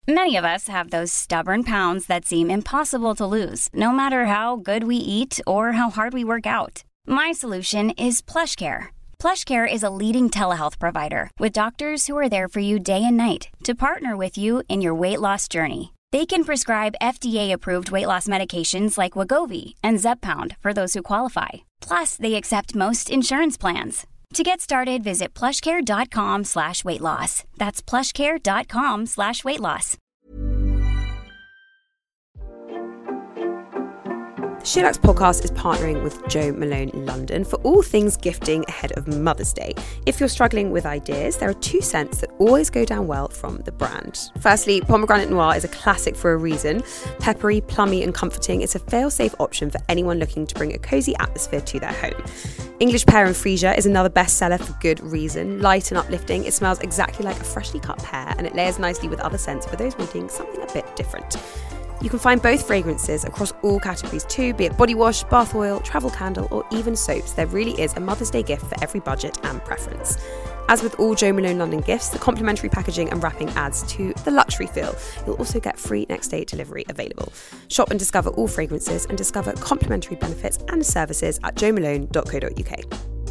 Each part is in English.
Many of us have those stubborn pounds that seem impossible to lose, no matter how good we eat or how hard we work out. My solution is PlushCare. PlushCare is a leading telehealth provider with doctors who are there for you day and night to partner with you in your weight loss journey. They can prescribe FDA-approved weight loss medications like Wegovy and Zepbound for those who qualify. Plus, they accept most insurance plans. To get started, visit plushcare.com/weightloss. That's plushcare.com/weightloss. The SheerLuxe podcast is partnering with Jo Malone London for all things gifting ahead of Mother's Day. If you're struggling with ideas, there are 2 scents that always go down well from the brand. Firstly, Pomegranate Noir is a classic for a reason. Peppery, plummy and comforting, it's a fail-safe option for anyone looking to bring a cosy atmosphere to their home. English Pear and Freesia is another bestseller for good reason. Light and uplifting, it smells exactly like a freshly cut pear and it layers nicely with other scents for those wanting something a bit different. You can find both fragrances across all categories too, be it body wash, bath oil, travel candle, or even soaps. There really is a Mother's Day gift for every budget and preference. As with all Jo Malone London gifts, the complimentary packaging and wrapping adds to the luxury feel. You'll also get free next day delivery available. Shop and discover all fragrances and discover complimentary benefits and services at jomalone.co.uk.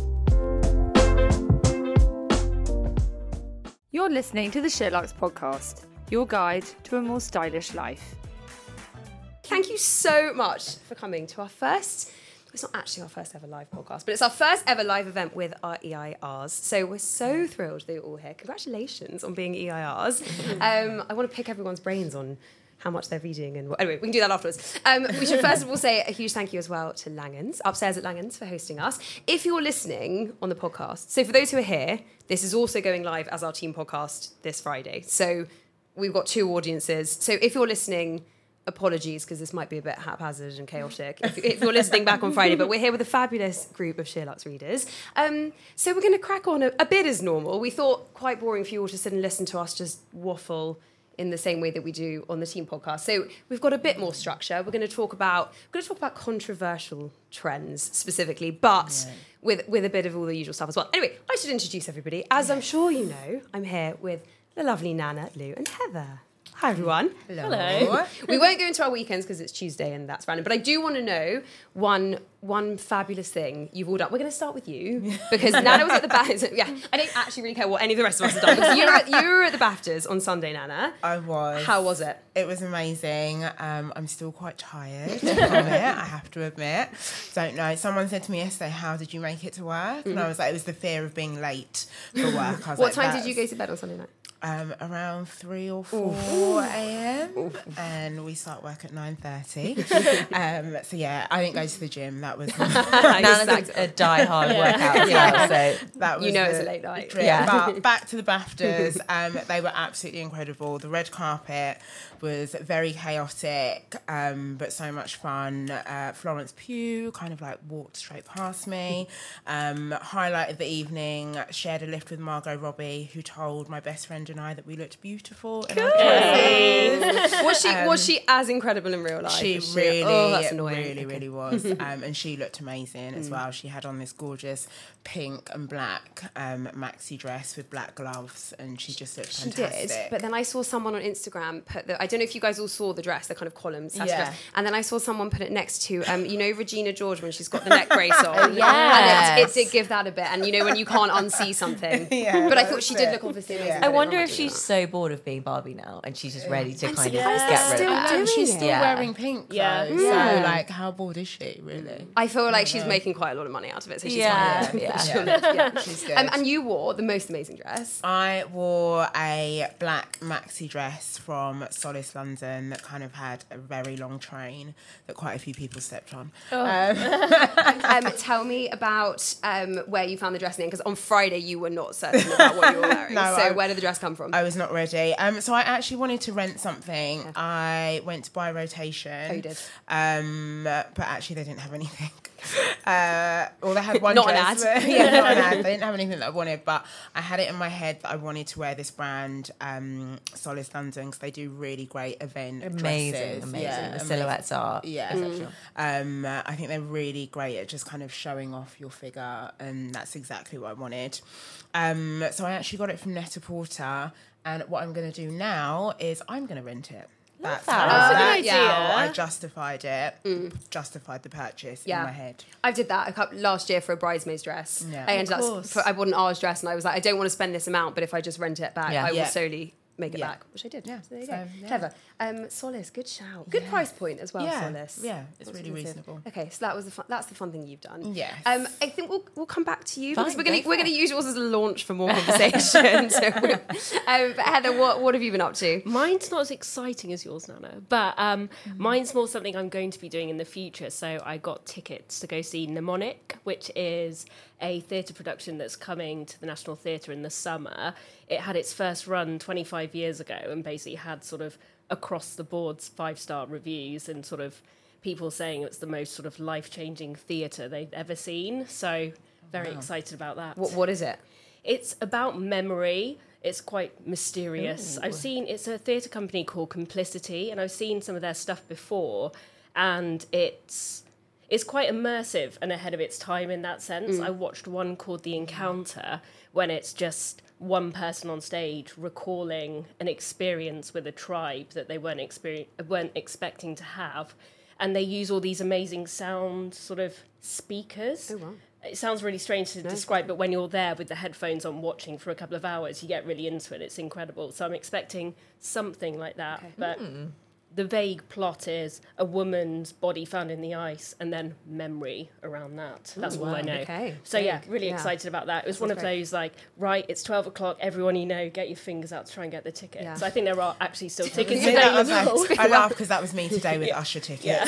You're listening to the SheerLuxe podcast, your guide to a more stylish life. Thank you so much for coming to our first, it's not actually our first ever live podcast, but it's our first ever live event with our EIRs. So we're so thrilled that you're all here. Congratulations on being EIRs. I want to pick everyone's brains on how much they're reading and anyway, we can do that afterwards. We should first of all say a huge thank you as well to Langhans, upstairs at Langhans, for hosting us. If you're listening on the podcast, so for those who are here, this is also going live as our team podcast this Friday. So we've got 2 audiences. So if you're listening, apologies, because this might be a bit haphazard and chaotic if you're listening back on Friday, but we're here with a fabulous group of SheerLuxe readers. So we're going to crack on a bit as normal. We thought quite boring for you all to sit and listen to us just waffle in the same way that we do on the team podcast. So we've got a bit more structure. We're going to talk about controversial trends specifically, but with a bit of all the usual stuff as well. Anyway, I should introduce everybody. As I'm sure you know, I'm here with the lovely Nana, Lou, and Heather. Hi, everyone. Hello. We won't go into our weekends because it's Tuesday and that's random, but I do want to know one fabulous thing you've all done. We're going to start with you because Nana was at the BAFTAs. Yeah, I don't actually really care what any of the rest of us have done because you were at the BAFTAs on Sunday, Nana. I was. How was it? It was amazing. I'm still quite tired from it, I have to admit. Don't know. Someone said to me yesterday, how did you make it to work? And I was like, it was the fear of being late for work. I was what time did you go to bed on Sunday night? Around 3 or 4 a.m. and we start work at 9:30. So yeah, I didn't go to the gym. That was Nana's a die-hard workout as well, so that was it's a late night. Yeah. But back to the BAFTAs, they were absolutely incredible. The red carpet was very chaotic, but so much fun. Florence Pugh kind of like walked straight past me. Highlight of the evening, shared a lift with Margot Robbie, who told my best friend and I that we looked beautiful in our dresses. Was she as incredible in real life? She really was. And she looked amazing as well. She had on this gorgeous pink and black maxi dress with black gloves, and she just looked fantastic. She did, but then I saw someone on Instagram put I don't know if you guys all saw the dress, the kind of columns, dress, and then I saw someone put it next to, Regina George when she's got the neck brace on. And it did give that a bit, and when you can't unsee something. But I thought she did look obviously amazing. I wonder if she's so bored of being Barbie now and she's just ready to kind of get rid of it. She's still wearing pink, though. So, like, how bored is she, really? I feel like she's making quite a lot of money out of it, so she's fine. She's good. And you wore the most amazing dress. I wore a black maxi dress from Solace London that kind of had a very long train that quite a few people stepped on. Tell me about where you found the dress in, because on Friday you were not certain about what you were wearing. Where did the dress come from? I was not ready. So I actually wanted to rent something. Yeah. I went to buy Rotation. Oh, you did? But actually they didn't have anything. Or they had one not dress. An ad. Not an ad. They didn't have anything that I wanted, but I had it in my head that I wanted to wear this brand, Solace London, because they do really great event dresses. Amazing. The silhouettes are exceptional. I think they're really great at just kind of showing off your figure, and that's exactly what I wanted. So I actually got it from Net-a-Porter, And what I'm going to do now is I'm going to rent it. That's that. how That's a good how idea. I justified it. Justified the purchase in my head. I did that last year for a bridesmaid's dress. Yeah. I ended Of up, course. I bought an ours dress and I was like, I don't want to spend this amount, but if I just rent it back, Yeah. I will Yeah. solely make it Yeah. back, which I did. Yeah. So there you So, go. yeah. Clever. Solace, good shout. Good price point as well, Yeah. Solace. Yeah, it's That's really good. reasonable. Okay, so that's the fun thing you've done. Yes. I think we'll come back to you because Fine, we're go for gonna it. use yours as a launch for more conversation. But Heather, what have you been up to? Mine's not as exciting as yours, Nana, but mine's more something I'm going to be doing in the future. So I got tickets to go see Mnemonic, which is a theatre production that's coming to the National Theatre in the summer. It had its first run 25 years ago and basically had sort of across the boards 5-star reviews and sort of people saying it's the most sort of life-changing theatre they've ever seen. So very excited about that. What is it? It's about memory. It's quite mysterious. It's a theatre company called Complicity, and I've seen some of their stuff before, and it's quite immersive and ahead of its time in that sense. I watched one called The Encounter, when it's just one person on stage recalling an experience with a tribe that they weren't expecting to have, and they use all these amazing sound sort of speakers. Oh, wow. It sounds really strange to describe, but when you're there with the headphones on watching for a couple of hours, you get really into it. It's incredible. So I'm expecting something like that. Okay. But the vague plot is a woman's body found in the ice and then memory around that. That's all I know. Okay. So yeah, Vague. really Yeah. excited about that. It was one of great. those like, right, it's 12 o'clock, everyone you know, get your fingers out to try and get the ticket. Yeah. So I think there are actually still tickets Yeah, available. I laugh because that was me today with Usher tickets.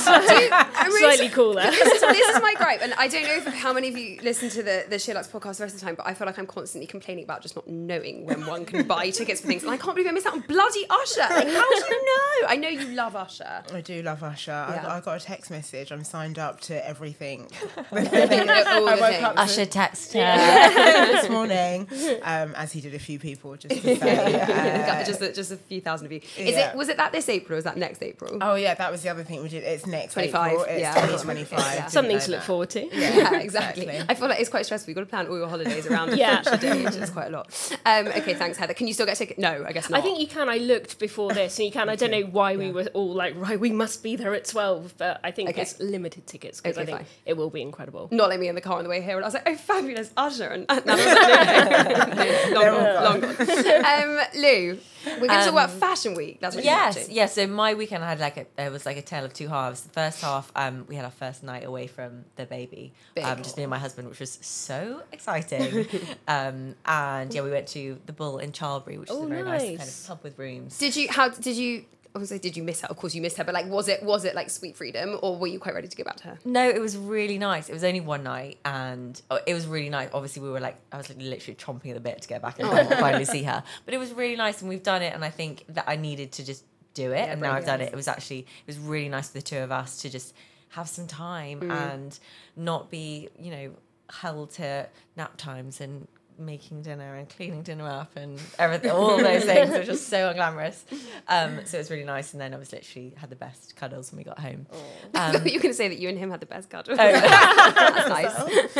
I'm really Slightly cooler. this is my gripe, and I don't know how many of you listen to the Sherlock's podcast the rest of the time, but I feel like I'm constantly complaining about just not knowing when one can buy tickets for things, and I can't believe I missed out on bloody Usher. Like, how do you know? I know you love Usher. I do love Usher. I got a text message. I'm signed up to everything. All the woke things. up Usher text her. this morning, as he did a few people, just to say. Just a few thousand of you. Yeah. Was it that this April or was that next April? Oh yeah, that was the other thing we did. It's next 25, April. It's yeah. 2025. Yeah. Didn't Something know to look that. forward to. Yeah, exactly. exactly. I feel like it's quite stressful. You've got to plan all your holidays around the Yeah. Usher day, which is quite a lot. Okay, thanks, Heather. Can you still get tickets? No, I guess not. I think you can. I looked before this, and you can. I don't know why we were all like, right, we must be there at 12, but I think Okay. it's limited tickets because Okay, I think fine. it will be incredible. Not like me in the car on the way here, and I was like, "Oh, fabulous, Usher!" And now I was like, no, long gone. Lou, we're going to talk about Fashion Week. That's what you're up Yes, to. yes. So my weekend I had there was like a tale of two halves. The first half, we had our first night away from the baby, Big. just me and my husband, which was so exciting. And yeah, we went to the Bull in Charlbury, which is Oh, a very nice kind nice. of pub with rooms. Did you? I was like, did you miss her? Of course, you missed her. But like, was it like sweet freedom, or were you quite ready to go back to her? No, it was really nice. It was only one night, and it was really nice. Obviously, I was like literally chomping at the bit to get back and finally see her. But it was really nice, and we've done it. And I think that I needed to just do it, and now I've done it. It was really nice for the two of us to just have some time and not be, held to nap times and making dinner and cleaning dinner up and everything, all those things are just so unglamorous. So it was really nice, and then I was literally had the best cuddles when we got home. I thought you were going to say that you and him had the best cuddle. That's nice.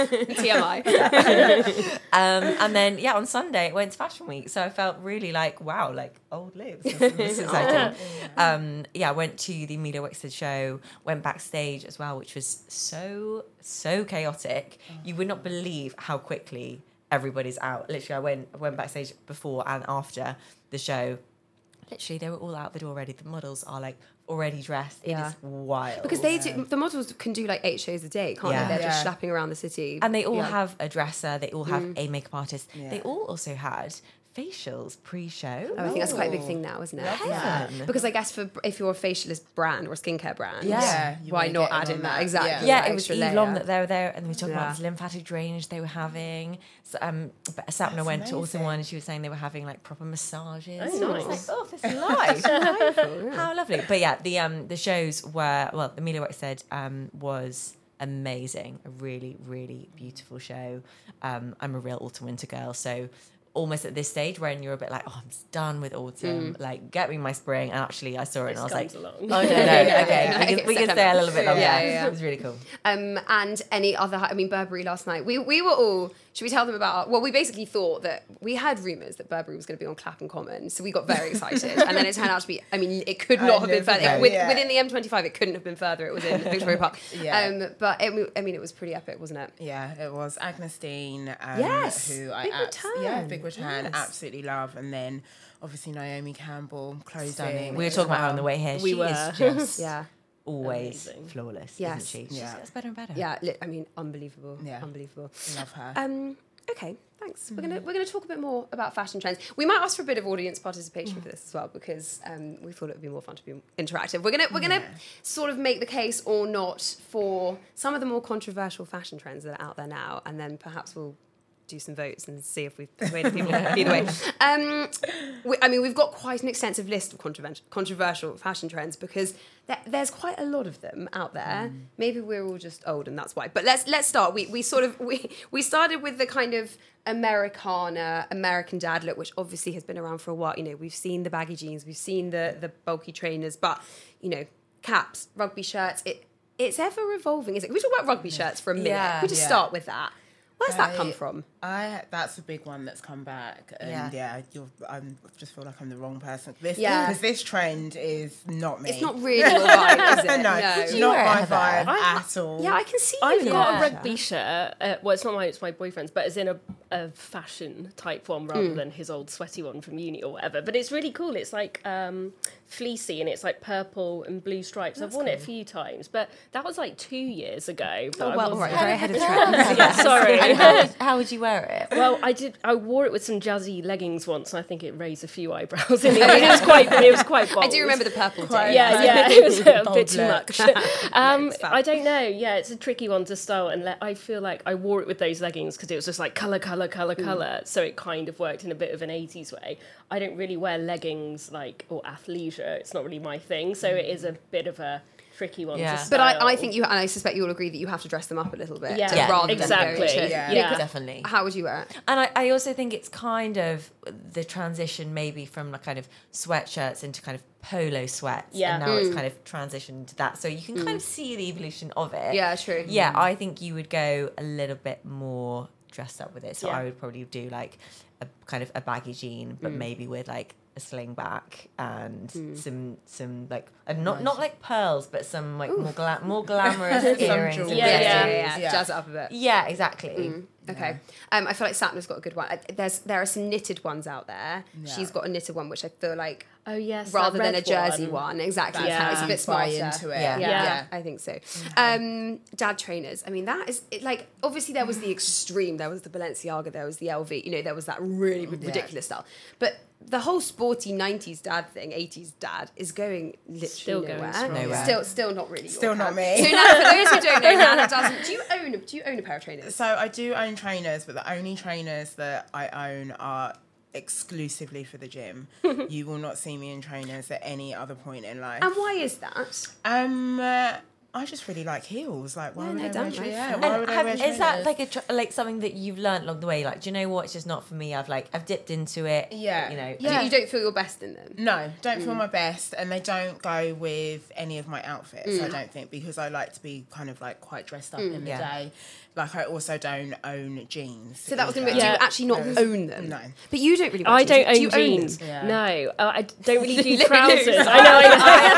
TMI. And then on Sunday it went to Fashion Week, so I felt really like, wow, like old Liv. This is exciting. I went to the Amelia Wexford show, went backstage as well, which was so chaotic. You would not believe how quickly everybody's out. Literally, I went backstage before and after the show. Literally, they were all out the door already. The models are like already dressed. It is wild. Because the models can do like 8 shows a day, can't Yeah. they? They're just Yeah. slapping around the city. And they all have a dresser. They all have a makeup artist. Yeah. They all also had facials pre-show. I think that's quite a big thing now, isn't it? Heaven. Because I guess if you're a facialist brand or a skincare brand, you why wanna not get in add on in that? that. Exactly. Yeah, that it was extra Eve layer. Long that they were there, and we were talking Yeah. about this lymphatic drainage they were having. So, Sapna went to also one, and she was saying they were having like proper massages. Oh, And I was nice. like, oh, this is life. How lovely. But yeah, the shows were, well, Amelia Wexford was amazing. A really, really beautiful show. I'm a real autumn winter girl, so almost at this stage when you're a bit like, oh, I'm done with autumn, like get me my spring. And actually I saw it and I was like, along. oh no, okay, we can stay a little bit longer. Yeah. It was really cool. And any other, I mean, Burberry last night, we were all, should we tell them about, well, we basically thought that we had rumours that Burberry was going to be on Clapham Common, so we got very excited. And then it turned out to be, I mean, it could not have been further. Within the M25, it couldn't have been further. It was in Victoria Park. But it was pretty epic, wasn't it? Yeah, it was. Agnes Dean, Yes, who Big Return, absolutely love. And then obviously Naomi Campbell, closing. Stunning. We were talking about her on the way here. We were. Is just Yeah. always Amazing. flawless, Yes. isn't she? She Yeah. just gets better and better. Yeah, I mean, unbelievable. Yeah. Unbelievable. Love her. Okay, thanks. We're gonna talk a bit more about fashion trends. We might ask for a bit of audience participation for this as well, because we thought it would be more fun to be interactive. We're gonna sort of make the case or not for some of the more controversial fashion trends that are out there now, and then perhaps we'll do some votes and see if we've persuaded people either way. We've got quite an extensive list of controversial fashion trends, because there's quite a lot of them out there. Maybe we're all just old and that's why. But let's start. We started with the kind of American dad look, which obviously has been around for a while. You know, we've seen the baggy jeans, we've seen the bulky trainers, but you know, caps, rugby shirts. It's ever evolving, isn't it? Can we talk about rugby shirts for a minute? Yeah. We just start with that. Where's that come from? That's a big one that's come back, and I just feel like I'm the wrong person. Because this trend is not me. It's not really your vibe, is it? No, it's not my vibe at all. Yeah, I can see. I've you got in a that. rugby shirt. Well, it's not mine, it's my boyfriend's, but it's in a fashion type one rather than his old sweaty one from uni or whatever. But it's really cool. It's like fleecy and it's like purple and blue stripes. I've worn it a few times, but that was like 2 years ago. But All right, Very ahead of trend. yeah, sorry. How would you wear it? Well, I wore it with some jazzy leggings once, and I think it raised a few eyebrows in the end. It was quite bold. I do remember the purple day. Yeah, it was a bit too look. much. I don't know. Yeah, it's a tricky one to style, and I feel like I wore it with those leggings because it was just like colour. So it kind of worked in a bit of an 80s way. I don't really wear leggings or athleisure. It's not really my thing. So it is a bit of a tricky one to style. But I think you, and I suspect you all agree that you have to dress them up a little bit rather exactly. than go into, Definitely. How would you wear it? And I also think it's kind of the transition maybe from like kind of sweatshirts into kind of polo sweats. Yeah. And now it's kind of transitioned to that. So you can kind of see the evolution of it. Yeah, true. Yeah, I think you would go a little bit more dressed up with it. So Yeah. I would probably do like a kind of a baggy jean, but maybe with like a sling back and some like not like pearls, but some like more glamorous earrings. jewelry. Yeah. Jazz it up a bit. Yeah, exactly. Okay. I feel like Satna's got a good one. There are some knitted ones out there. Yeah. She's got a knitted one, which I feel like Oh yes, rather that than a red jersey one. Exactly. Yeah. It's a bit Buy smarter. into it. Yeah. I think so. Dad trainers. I mean, that is like obviously there was the extreme. There was the Balenciaga. There was the LV. You know, there was that really ridiculous style. But the whole sporty 90s dad thing, 80s dad, is going literally Still going nowhere. strong. Nowhere. Still not really. Still your not camp. me. So now, for those who don't know, Nana doesn't. Do you own a pair of trainers? So I do own trainers, but the only trainers that I own are exclusively for the gym. You will not see me in trainers at any other point in life. And why is that? I just really like heels. Like, why Yeah, would no, I wear don't trainers? I? Yeah, And why would I wear trainers? Is that like something that you've learned along the way? Like, do you know what? It's just not for me. I've dipped into it. Yeah. You know. Yeah. You don't feel your best in them? No, don't feel my best, and they don't go with any of my outfits, I don't think, because I like to be kind of like quite dressed up in the day. Like, I also don't own jeans. So that was going to be, Yeah. do you actually not own them? No. But you don't really wear I jeans. don't Do you own jeans. them? Yeah. No, I don't really do Let me trousers. lose. I know.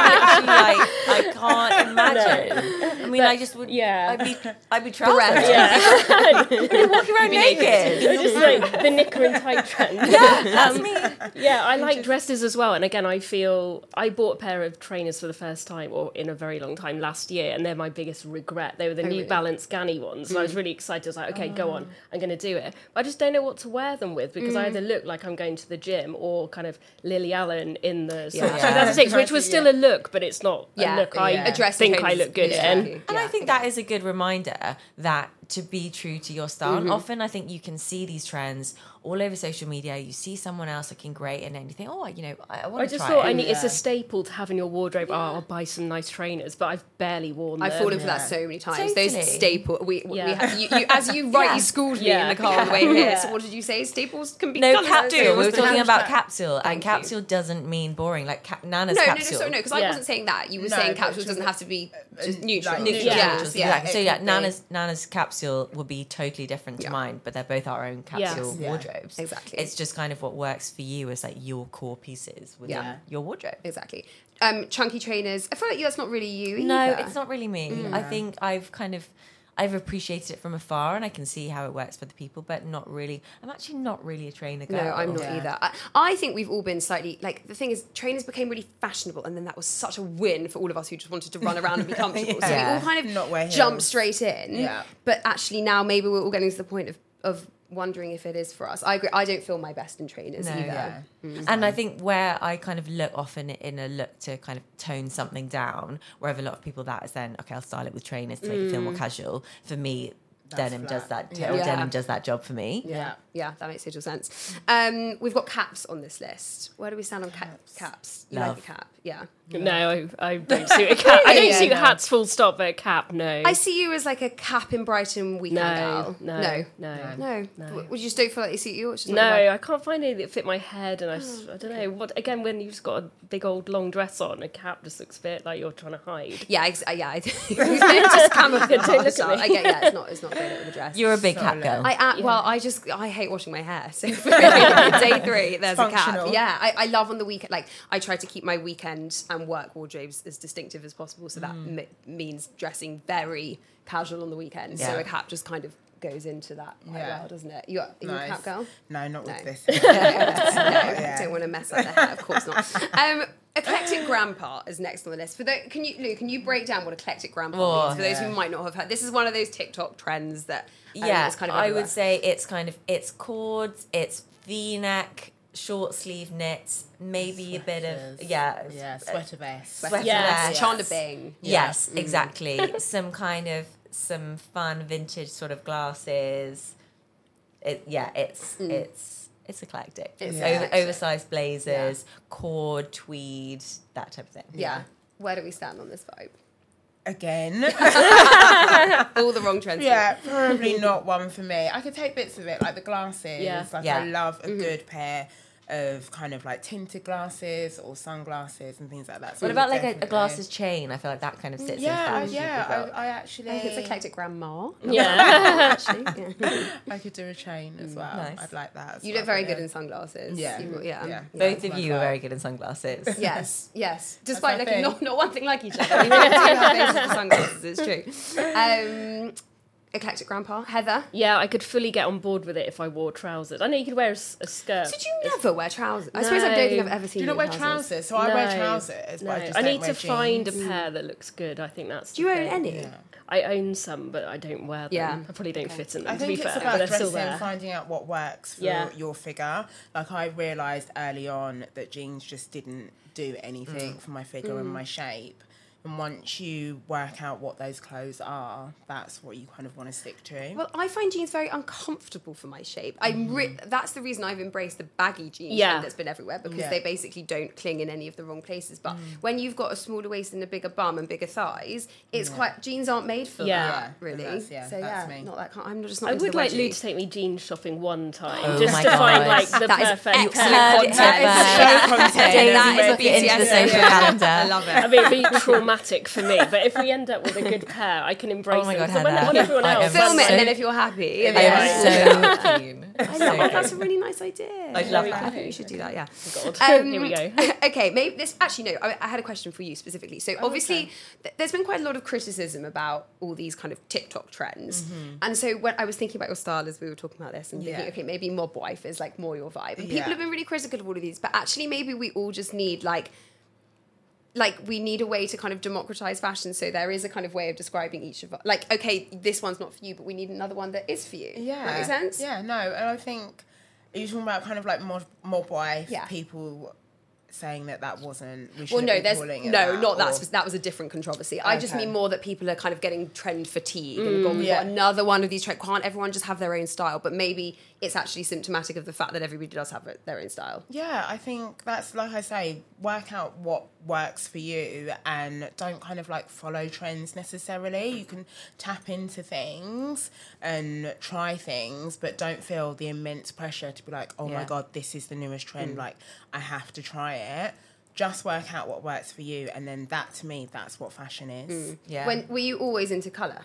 I can't imagine. I mean, I just would. Yeah. I'd be trousered. Yeah, Walking around naked. just like the knicker and tie trend. That's me. Yeah, I like dresses as well. And again, I feel I bought a pair of trainers for the first time, or in a very long time, last year, and they're my biggest regret. They were the New really? Balance Ganni ones, and I was really excited. I was like, okay, go on, I'm going to do it. But I just don't know what to wear them with because I either look like I'm going to the gym or kind of Lily Allen in the sort of 2006, which was still a look, but it's not a look I A dress think and I trainers look good is in. tricky. And I think that is a good reminder that to be true to your style. And often I think you can see these trends all over social media. You see someone else looking great and then you think, oh, I want I to just try thought it. it's a staple to have in your wardrobe. Oh, I'll buy some nice trainers, but I've barely worn them. I've fallen for that so many times. Totally. Those staple. We Yeah. have, you as you rightly schooled me in the car on the way here. So what did you say? Staples can be No, colours. capsule. We were talking about Hashtag. capsule, and Thank you. capsule doesn't mean boring. Like Nana's No, capsule. because I wasn't saying that. You were No, saying but capsule to- doesn't have to be just neutral. like Neutral, Yeah. neutral, Yeah. exactly. So It yeah, could be. Nana's capsule will be totally different to Yeah. mine, but they're both our own capsule Yeah. wardrobes. Exactly. It's just kind of what works for you as like your core pieces within Yeah. your wardrobe. Exactly. Chunky trainers. I feel like that's not really you either. No, it's not really me. I think I've appreciated it from afar and I can see how it works for the people, but not really. I'm actually not really a trainer girl. No, I'm not either. I think we've all been slightly like the thing is trainers became really fashionable, and then that was such a win for all of us who just wanted to run around and be comfortable. So we Yeah. all kind of Not wear jumped heels. straight in. Yeah. But actually now maybe we're all getting to the point of wondering if it is for us. I agree. I don't feel my best in trainers No, either. Yeah. And I think where I kind of look often in a look to kind of tone something down, wherever a lot of people that is then, okay, I'll style it with trainers to make it feel more casual. For me, denim flat. does that. Yeah. Yeah. Denim does that job for me. Yeah, that makes total sense. We've got caps on this list. Where do we stand on caps? You Love. like a cap? Yeah. No, I don't suit a cap. I don't Yeah, suit no. hats full stop, but a cap, no. I see you as like a cap in Brighton weekend gal. No. No. Would you just don't feel like they suit you? Or it's just No, not your vibe? I can't find any that fit my head, and I don't know what. Again, when you've just got a big old long dress on, a cap just looks a bit like you're trying to hide. Yeah, I think it's just camouflage. Don't look at me. I get, yeah, it's not great with the dress. You're a big cap girl. I hate washing my hair. So day 3, there's a cap. Functional. Yeah, I love on the weekend. Like I try to keep my weekend and work wardrobes as distinctive as possible. So that means dressing very casual on the weekend. So Yeah. a cap just kind of goes into that quite Yeah. well, doesn't it? Are you a cap girl? No, not with No. this. I don't want to mess up the hair. Of course not. Eclectic grandpa is next on the list. Can you break down what eclectic grandpa means for those who might not have heard? This is one of those TikTok trends that is kind of I everywhere. would say it's cords, it's V-neck, short sleeve knits, maybe a bit of Sweater vest. sweater Yes. vest. Chanda Bing. Yes, exactly. some fun vintage sort of glasses. It's eclectic. It's Over, eclectic. oversized blazers, cord, tweed, that type of thing. Yeah. Where do we stand on this vibe? Again. All the wrong trends. Yeah, probably not one for me. I could take bits of it, like the glasses. Yeah. Like Yeah. I love a good pair of kind of like tinted glasses or sunglasses and things like that. So What about like a definitely- glasses chain? I feel like that kind of sits Yeah, into yeah. I actually. I think it's eclectic grandma. Yeah. Actually, yeah. I could do a chain as well. Nice. I'd like that. As You well, look very but good yeah. in sunglasses. Yeah. Yeah. Both that's of my you are vibe. very good in sunglasses. Yes. Despite my looking thing. not one thing like each other. We do have faces for sunglasses, it's true. Eclectic grandpa. Heather. Yeah, I could fully get on board with it if I wore trousers. I know you could wear a skirt. Did you never wear trousers? I suppose I don't think I've ever seen Do you not wear trousers? So I wear trousers, but I just don't need wear to find a jeans. pair that looks good. I think that's. Do you own any? I own some, but I don't wear them. Yeah. I probably don't fit in them. I to be think fair, it's but about they're still dressing, there. finding out what works for Yeah. your figure. Like I realised early on that jeans just didn't do anything for my figure and my shape. And once you work out what those clothes are, that's what you kind of want to stick to. Well, I find jeans very uncomfortable for my shape. That's the reason I've embraced the baggy jeans Yeah. trend that's been everywhere, because Yeah. they basically don't cling in any of the wrong places. But when you've got a smaller waist and a bigger bum and bigger thighs, it's quite jeans aren't made for Yeah. that, really. That's- so that's me. not that kind. I'm just not. I into would the like wedgie. Lou to take me jeans shopping one time, Oh just my to find God. like the That is perfect excellent pair. content. That Show content. Daisy is book it into the BTS, social yeah. calendar. I love it. I mean, it'd be traumatic for me, but if we end up with a good pair, I can embrace Oh my them. God, So when Heather. everyone I else am Film it, so- and then if you're happy, I then- am so keen. I love it. That's a really nice idea. I love I that. think we should do that. Yeah. God. Here we go. Okay, maybe this. Actually, no. I had a question for you specifically. So obviously, there's been quite a lot of criticism about all these kind of TikTok trends, and so when I was thinking about your style as we were talking about this, and thinking, okay, maybe mob wife is like more your vibe, and people Yeah. have been really critical of all of these, but actually, maybe we all just need like we need a way to kind of democratize fashion, so there is a kind of way of describing each of us. Like, okay, this one's not for you, but we need another one that is for you. Yeah. That makes sense? Yeah, no. And I think, are you talking about kind of like mob wife Yeah. people saying that wasn't. We Well, shouldn't no, be there's calling it no, not or- that. That was a different controversy. I just Okay. mean more that people are kind of getting trend fatigue and gone, we've got another one of these trends. Can't everyone just have their own style? But maybe it's actually symptomatic of the fact that everybody does have their own style. Yeah, I think that's, like I say, work out what works for you and don't kind of like follow trends necessarily. You can tap into things and try things, but don't feel the immense pressure to be like, oh my God, this is the newest trend. Like, I have to try it. Just work out what works for you. And then that, to me, that's what fashion is. Yeah. Were you always into colour?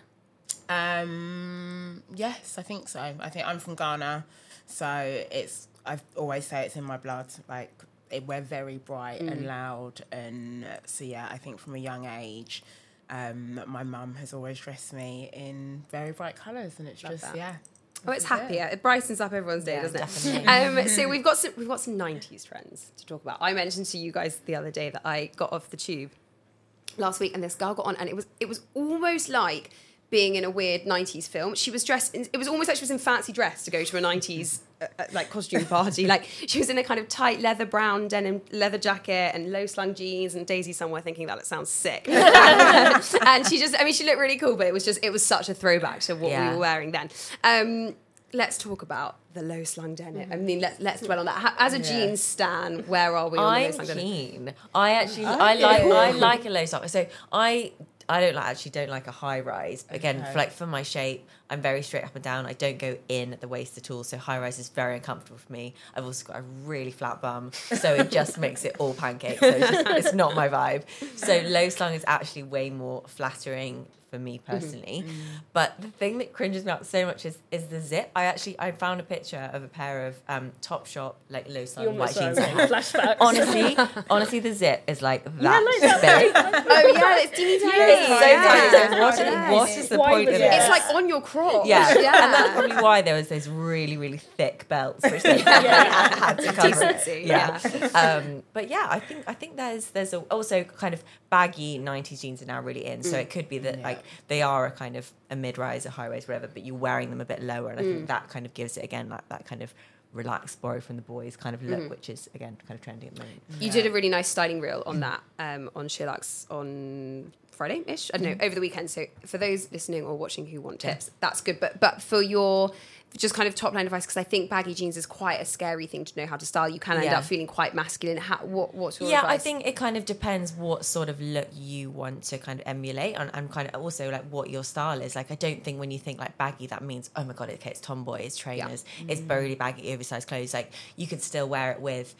Yes, I think so. I think I'm from Ghana, so I always say it's in my blood. Like, we're very bright and loud, and so yeah, I think from a young age, my mum has always dressed me in very bright colours, and it's Love just that. Oh, it's happier. It brightens up everyone's day, doesn't it? definitely. So we've got some 90s trends to talk about. I mentioned to you guys the other day that I got off the tube last week, and this girl got on, and it was almost like being in a weird 90s film. She was dressed it was almost like she was in fancy dress to go to a 90s like costume party. Like, she was in a kind of tight leather brown denim leather jacket and low slung jeans, and Daisy somewhere thinking that sounds sick. And she looked really cool, but it was such a throwback to what we were wearing then. Let's talk about the low slung denim. I mean, let's dwell on that. As a jeans stan, where are we on the low I'm slung denim? keen. I like a low slung. So I don't like a high rise. Again, for my shape, I'm very straight up and down. I don't go in at the waist at all. So high rise is very uncomfortable for me. I've also got a really flat bum, so it just makes it all pancakes. So it's not my vibe. So low slung is actually way more flattering for me personally. But the thing that cringes me out so much is the zip. I found a picture of a pair of Topshop like low slung white jeans. Flashbacks. Honestly, the zip is like that big. Oh yeah, it's teeny tiny. It's so Yeah. tiny. What is the Why point was of it? it? It's like on your crotch. Yeah. And that's yeah. probably why there was those really, really thick belts, which they had to cover it. Decency, But yeah, I think there's also kind of baggy 90s jeans are now really in. So it could be that like they are a kind of a mid-rise, a high-rise, whatever, but you're wearing them a bit lower. And I think that kind of gives it, again, like that kind of relaxed, borrow from the boys kind of look, which is, again, kind of trendy at the moment. You did a really nice styling reel on that on Sheerluxe on Friday-ish. I don't know, over the weekend. So for those listening or watching who want tips, that's good. But for your just kind of top line advice, because I think baggy jeans is quite a scary thing to know how to style. You can end up feeling quite masculine. What's your advice? I think it kind of depends what sort of look you want to kind of emulate, and kind of also like what your style is. Like, I don't think when you think like baggy, that means, oh my God, okay, it's tomboy, it's trainers, it's really baggy, oversized clothes. Like, you could still wear it with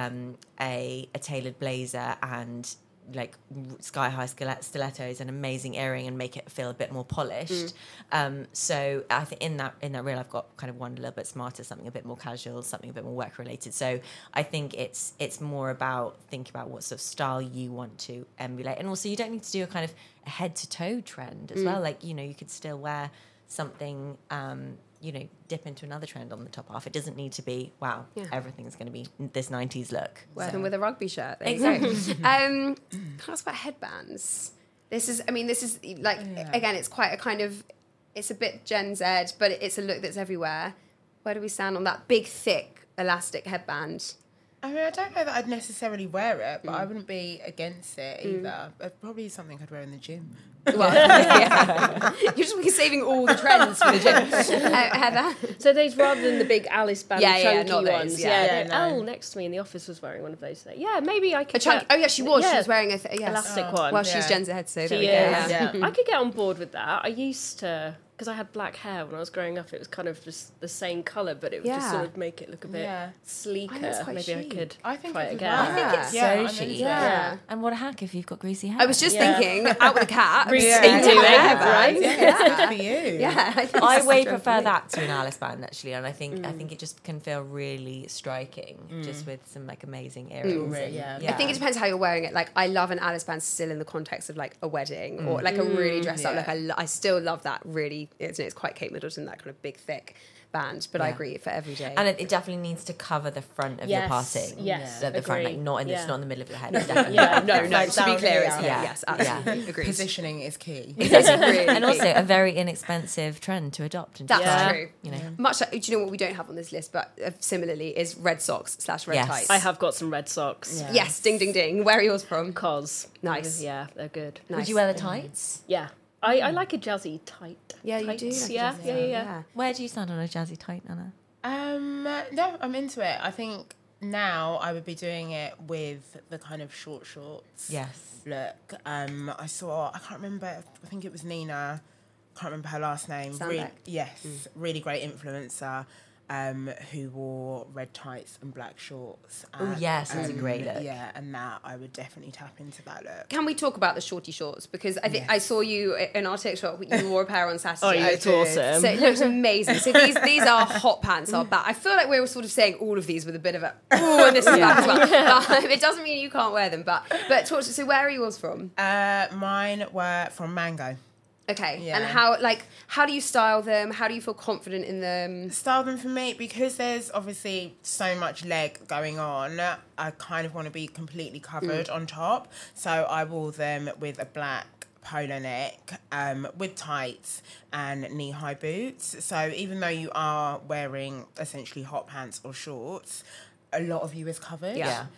a tailored blazer and like sky high stilettos and amazing earring and make it feel a bit more polished. So I think in that reel I've got kind of one a little bit smarter, something a bit more casual, something a bit more work related. So I think it's more about thinking about what sort of style you want to emulate, and also you don't need to do a kind of a head to toe trend as well. Like, you know, you could still wear something dip into another trend on the top half. It doesn't need to be, everything's going to be this 90s look. Working with a rugby shirt. Exactly. Can I ask about headbands? This is like, again, it's quite a kind of, it's a bit Gen Z, but it's a look that's everywhere. Where do we stand on that big, thick, elastic headband? I mean, I don't know that I'd necessarily wear it, but I wouldn't be against it either. Probably something I'd wear in the gym. Well, you're just saving all the trends for the gym. Heather? So those, rather than the big Alice band chunky not those, ones. Elle next to me in the office was wearing one of those today. Yeah, maybe I could. She was. She was wearing a elastic one. Well, she's Gen Z, so there we go. Yeah. I could get on board with that. I used to, because I had black hair when I was growing up. It was kind of just the same colour, but it would just sort of make it look a bit sleeker. Maybe I could I think try it it's again. well. I think it's I'm so into chic. it. Yeah. And what a hack if you've got greasy hair. I was just thinking, out with a cat. Doing, right? Yeah, good for you. Yeah. I way prefer that to an Alice band, actually, and I think it just can feel really striking, just with some like amazing earrings. I think it depends how you're wearing it. Like, I love an Alice band still in the context of like a wedding or like a really dressed up look. I still love that. Really, it's quite Kate Middleton, that kind of big thick band, but I agree for every day. And it definitely needs to cover the front of your parting. Yes, At the front, like agree. it's not in the middle of your head. It's no, to be down clear, here. it's yes, absolutely. Agreed. Positioning is key. Really and also key. a very inexpensive trend to adopt. And That's try, true. You know. Much like, do you know what we don't have on this list, but similarly is red socks / red Yes. tights. I have got some red socks. Yeah. Yes, ding, ding, ding. Where are yours from? Cos. Nice. Yeah, they're good. Nice. Would you wear the tights? Yeah. I like a jazzy tight. Yeah, you tights. do. like Yeah, jazzy. yeah. Where do you stand on a jazzy tight, Anna? No, I'm into it. I think now I would be doing it with the kind of short shorts. Yes. Look, I can't remember, I think it was Nina, can't remember her last name. Sandbeck. Really great influencer, who wore red tights and black shorts. Oh, yes, it was a great look. Yeah, and that I would definitely tap into that look. Can we talk about the shorty shorts? Because I think I saw you in our TikTok. You wore a pair on Saturday. Oh, you looked awesome. So it looks amazing. So these are hot pants are back. I feel like we were sort of saying all of these with a bit of a and this is back as well. It doesn't mean you can't wear them, but talk. So where are yours from? Mine were from Mango. Okay, Yeah. and how do you style them? How do you feel confident in them? Style them for me, because there's obviously so much leg going on, I kind of want to be completely covered on top. So I wore them with a black polo neck, with tights and knee-high boots. So even though you are wearing essentially hot pants or shorts, a lot of you is covered. Yeah.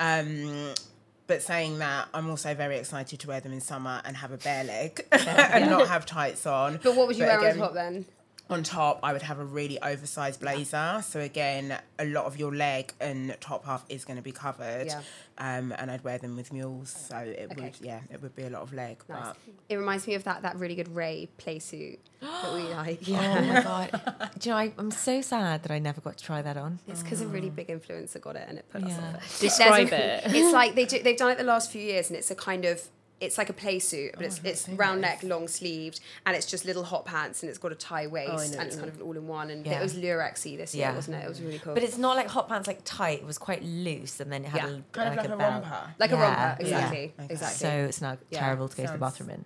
But saying that, I'm also very excited to wear them in summer and have a bare leg and not have tights on. But what would you wear again, on top then? On top, I would have a really oversized blazer. So again, a lot of your leg and top half is going to be covered. Yeah. And I'd wear them with mules. So it would be a lot of leg. Nice. But It reminds me of that really good Ray play suit that we like. Oh my god! Do you know, I'm so sad that I never got to try that on. It's because a really big influencer got it and it put us Yeah. off. Describe There's it. It's like they've done it the last few years, and it's a kind of. It's like a play suit, but it's round neck, long sleeved, and it's just little hot pants, and it's got a tie waist, and it's kind of all in one. And Yeah. it was Lurexy this year, Yeah. wasn't it? It was really cool. But it's not like hot pants, like tight. It was quite loose, and then it had Yeah. kind of like a belt. romper. like a Yeah, romper, yeah. exactly, Okay. exactly. So it's now Yeah. terrible to go to the Sounds- bathroom in.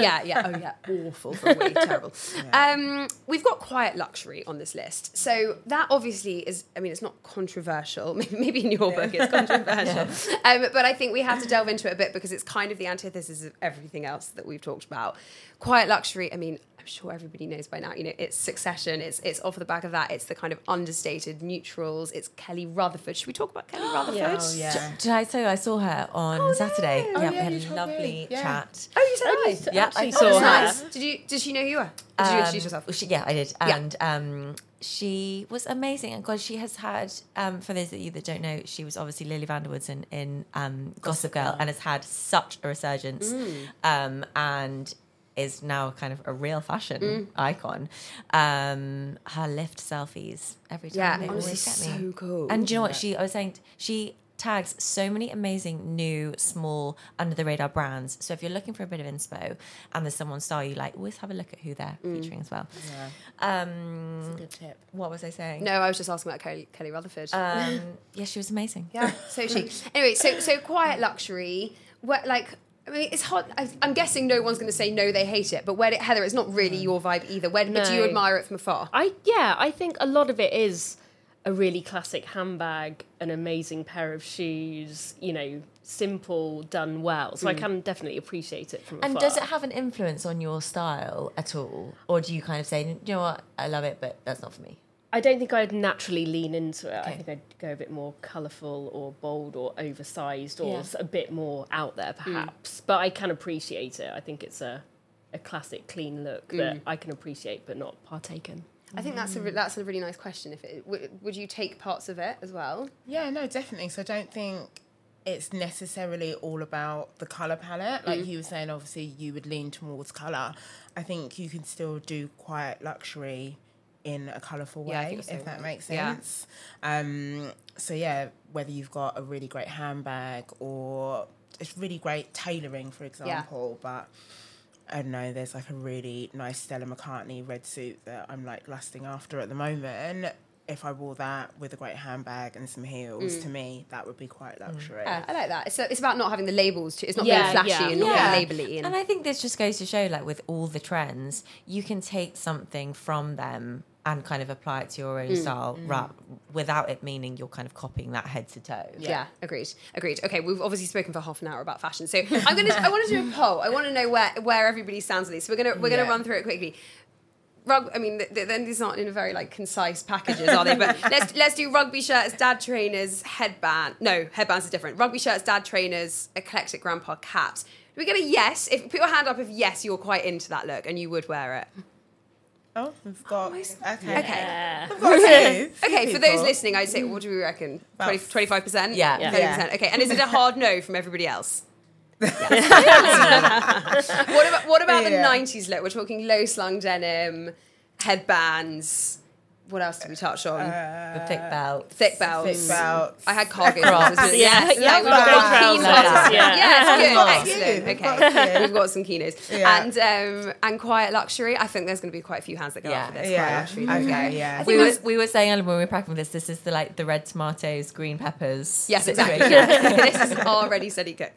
Awful for a week, terrible. We've got quiet luxury on this list, so that obviously is. I mean, it's not controversial. Maybe in your book it's controversial, but I think we have to delve into it a bit because it's kind of the antithesis of everything else that we've talked about. Quiet luxury. I mean, I'm sure everybody knows by now. You know, it's Succession. It's off the back of that. It's the kind of understated neutrals. It's Kelly Rutherford. Should we talk about Kelly Rutherford? Oh, yeah. Did I say I saw her on Saturday? Oh, yeah, yeah, we you had a told me. lovely Yeah. chat. Oh, you said hi. Yeah, actually I saw Oh, her. nice. Did she know who you were? Did you introduce yourself? Yeah, I did. Yeah. And she was amazing. And God, she has had, for those of you that don't know, she was obviously Lily Vanderwoods in Gossip Girl and has had such a resurgence and is now kind of a real fashion icon. Her lift selfies every time, Yeah, they honestly, always get me. so cool. And do you know what I was saying? She tags so many amazing new small under the radar brands, so if you're looking for a bit of inspo and there's someone style you like, always have a look at who they're featuring as well. Good tip. What was I saying? No, I was just asking about Kelly Rutherford. Yeah, she was amazing. Yeah, so she. Anyway, so quiet luxury. What I mean, it's hard. I'm guessing no one's going to say no, they hate it. But Heather, it's not really your vibe either. But do you No. admire it from afar? I think a lot of it is a really classic handbag, an amazing pair of shoes, you know, simple, done well. So I can definitely appreciate it from afar. And does it have an influence on your style at all? Or do you kind of say, you know what, I love it, but that's not for me? I don't think I'd naturally lean into it. Okay. I think I'd go a bit more colourful or bold or oversized or Yeah. a bit more out there, perhaps. But I can appreciate it. I think it's a classic, clean look that I can appreciate but not partake in. I think that's a really nice question. If would you take parts of it as well? Yeah, no, definitely. So I don't think it's necessarily all about the colour palette. Like you were saying, obviously you would lean towards colour. I think you can still do quiet luxury in a colourful Yeah, I way, think so. if that makes Yeah. sense. So yeah, whether you've got a really great handbag or it's really great tailoring, for example, but I don't know, there's like a really nice Stella McCartney red suit that I'm like lusting after at the moment. If I wore that with a great handbag and some heels, to me, that would be quite luxury. Yeah, I like that. It's about not having the labels. It's not Yeah, being flashy yeah. and not being labelly. And I think this just goes to show, like, with all the trends, you can take something from them and kind of apply it to your own style without it meaning you're kind of copying that head to toe. Yeah, agreed. Okay, we've obviously spoken for half an hour about fashion, so I want to do a poll. I want to know where everybody stands on these. So we're gonna run through it quickly. I mean, then these aren't in a very like concise packages, are they? But let's do rugby shirts, dad trainers, headband. No, headbands are different. Rugby shirts, dad trainers, eclectic grandpa caps. Do we get a yes? If put your hand up if yes, you're quite into that look and you would wear it. Oh, we've got... Okay. Okay, for those listening, I'd say, what do we reckon? 25%? Yeah. 30%. Okay, and is it a hard no from everybody else? What about the 90s look? We're talking low-slung denim, headbands. What else did we touch on? The thick belt. Thick belts. Thick belts. I had cargos. Yes, we've got trousers. kinos. Yeah. Excellent. Okay, we've got some kinos. And quiet luxury. I think there's going to be quite a few hands that go up for this. Quiet luxury. Okay, yeah. We were saying Ellen, when we were prepping this is the red tomatoes, green peppers. Yes, exactly. situation. This is already steady cook.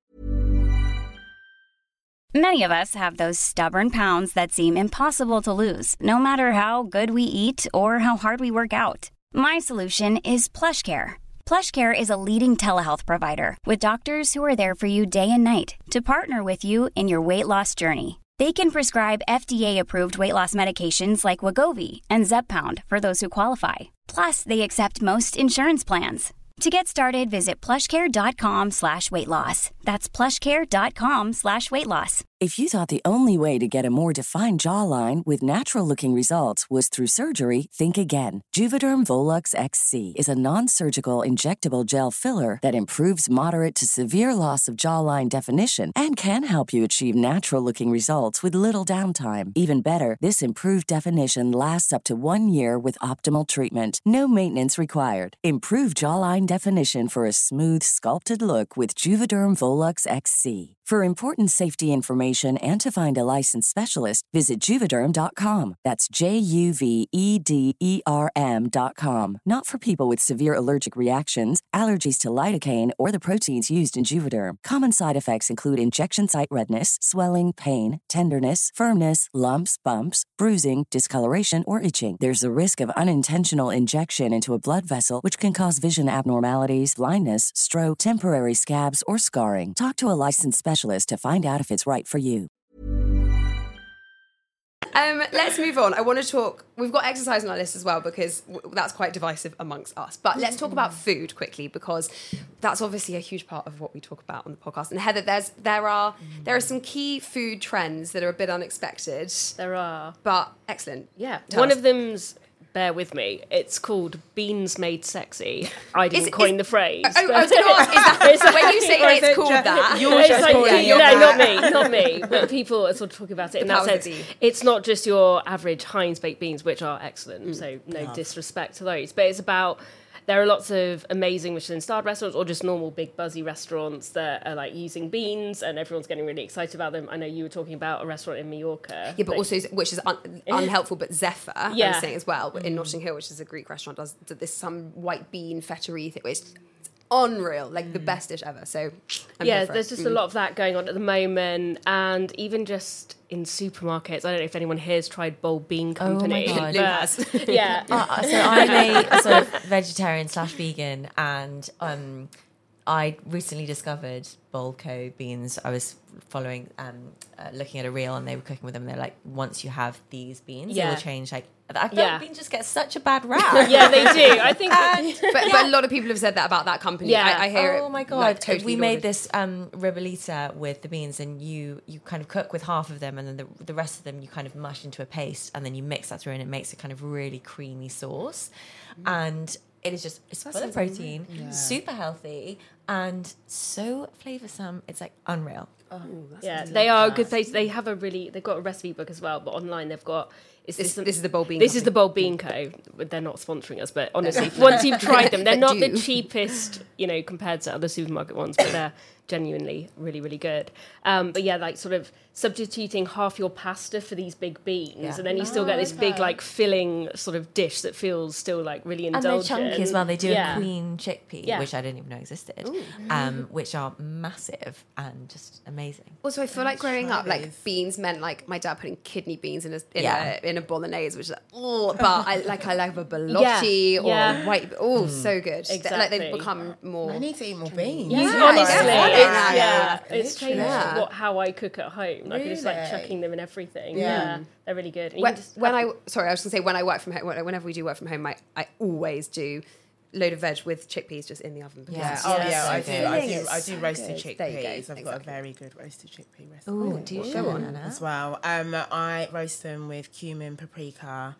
Many of us have those stubborn pounds that seem impossible to lose, no matter how good we eat or how hard we work out. My solution is PlushCare. PlushCare is a leading telehealth provider with doctors who are there for you day and night to partner with you in your weight loss journey. They can prescribe FDA-approved weight loss medications like Wegovy and Zepbound for those who qualify. Plus, they accept most insurance plans. To get started, visit plushcare.com/weightloss. That's plushcare.com/weightloss. If you thought the only way to get a more defined jawline with natural-looking results was through surgery, think again. Juvederm Volux XC is a non-surgical injectable gel filler that improves moderate to severe loss of jawline definition and can help you achieve natural-looking results with little downtime. Even better, this improved definition lasts up to 1 year with optimal treatment. No maintenance required. Improve jawline definition for a smooth, sculpted look with Juvederm Volux XC. For important safety information and to find a licensed specialist, visit Juvederm.com. That's JUVEDERM.com. Not for people with severe allergic reactions, allergies to lidocaine, or the proteins used in Juvederm. Common side effects include injection site redness, swelling, pain, tenderness, firmness, lumps, bumps, bruising, discoloration, or itching. There's a risk of unintentional injection into a blood vessel, which can cause vision abnormalities, blindness, stroke, temporary scabs, or scarring. Talk to a licensed specialist to find out if it's right for you. Let's move on. I want to talk. We've got exercise on our list as well because that's quite divisive amongst us. But let's talk about food quickly because that's obviously a huge part of what we talk about on the podcast. And Heather, there are some key food trends that are a bit unexpected. There are, but excellent. Yeah, Tell one us. of them's. Bear with me. It's called beans made sexy. I didn't coin the phrase. I was going to ask, is that when you say it's called that? Not me. But people are sort of talking about it in that sense. It's not just your average Heinz baked beans, which are excellent. So no disrespect to those. But it's about... There are lots of amazing Michelin-starred restaurants or just normal big buzzy restaurants that are like using beans and everyone's getting really excited about them. I know you were talking about a restaurant in Mallorca. Yeah, but also, which is unhelpful, but Zephyr, I was saying as well, in Notting Hill, which is a Greek restaurant, does this some white bean fettuccine thing, which is unreal, like the best dish ever. So there's just a lot of that going on at the moment, and even just in supermarkets. I don't know if anyone here has tried Bold Bean Company. Oh my God. Lou has. So I'm a sort of vegetarian/vegan, and I recently discovered Bolco beans. I was following, looking at a reel, and they were cooking with them. And they're like, once you have these beans, it will change. Like, I feel like beans just get such a bad rap. Yeah, they do. I think, but a lot of people have said that about that company. Yeah. I hear it. Oh my God! Like, totally we lauded. made this ribollita with the beans, and you kind of cook with half of them, and then the rest of them you kind of mush into a paste, and then you mix that through, and it makes a kind of really creamy sauce, and it's full of protein, super healthy, and so flavoursome. It's like unreal. They are a good place. They've got a recipe book as well, but online they've got. This is the Bold Bean. This is the Bold Bean Co. They're not sponsoring us, but honestly, once you've tried them, they're not the cheapest, compared to other supermarket ones, but they're genuinely really, really good. But yeah, like sort of substituting half your pasta for these big beans, and then you still get this big like filling sort of dish that feels still like really indulgent. And they're chunky as well. They do a queen chickpea, which I didn't even know existed. which are massive and just amazing. Also, I feel like growing up, like these. beans meant like my dad putting kidney beans in Yeah. a bolognese, which is like, oh, but I like a ballotti or white. Oh, so good. Like Exactly. they've become more. I need to eat more beans. Honestly, Yeah. it's changed Yeah. how I cook at home. Like, I just like Really? chucking them in everything. Yeah. Yeah, they're really good. And you When, can just when I was going to say when I work from home, whenever we do work from home, I always do load of veg with chickpeas just in the oven. because Yeah. it's Oh just yeah, I so do. good. I do roasted good. There you go, chickpeas. I've got a exactly. very good roasted chickpea recipe. Oh, do you Go on. Anna? As well. I roast them with cumin, paprika,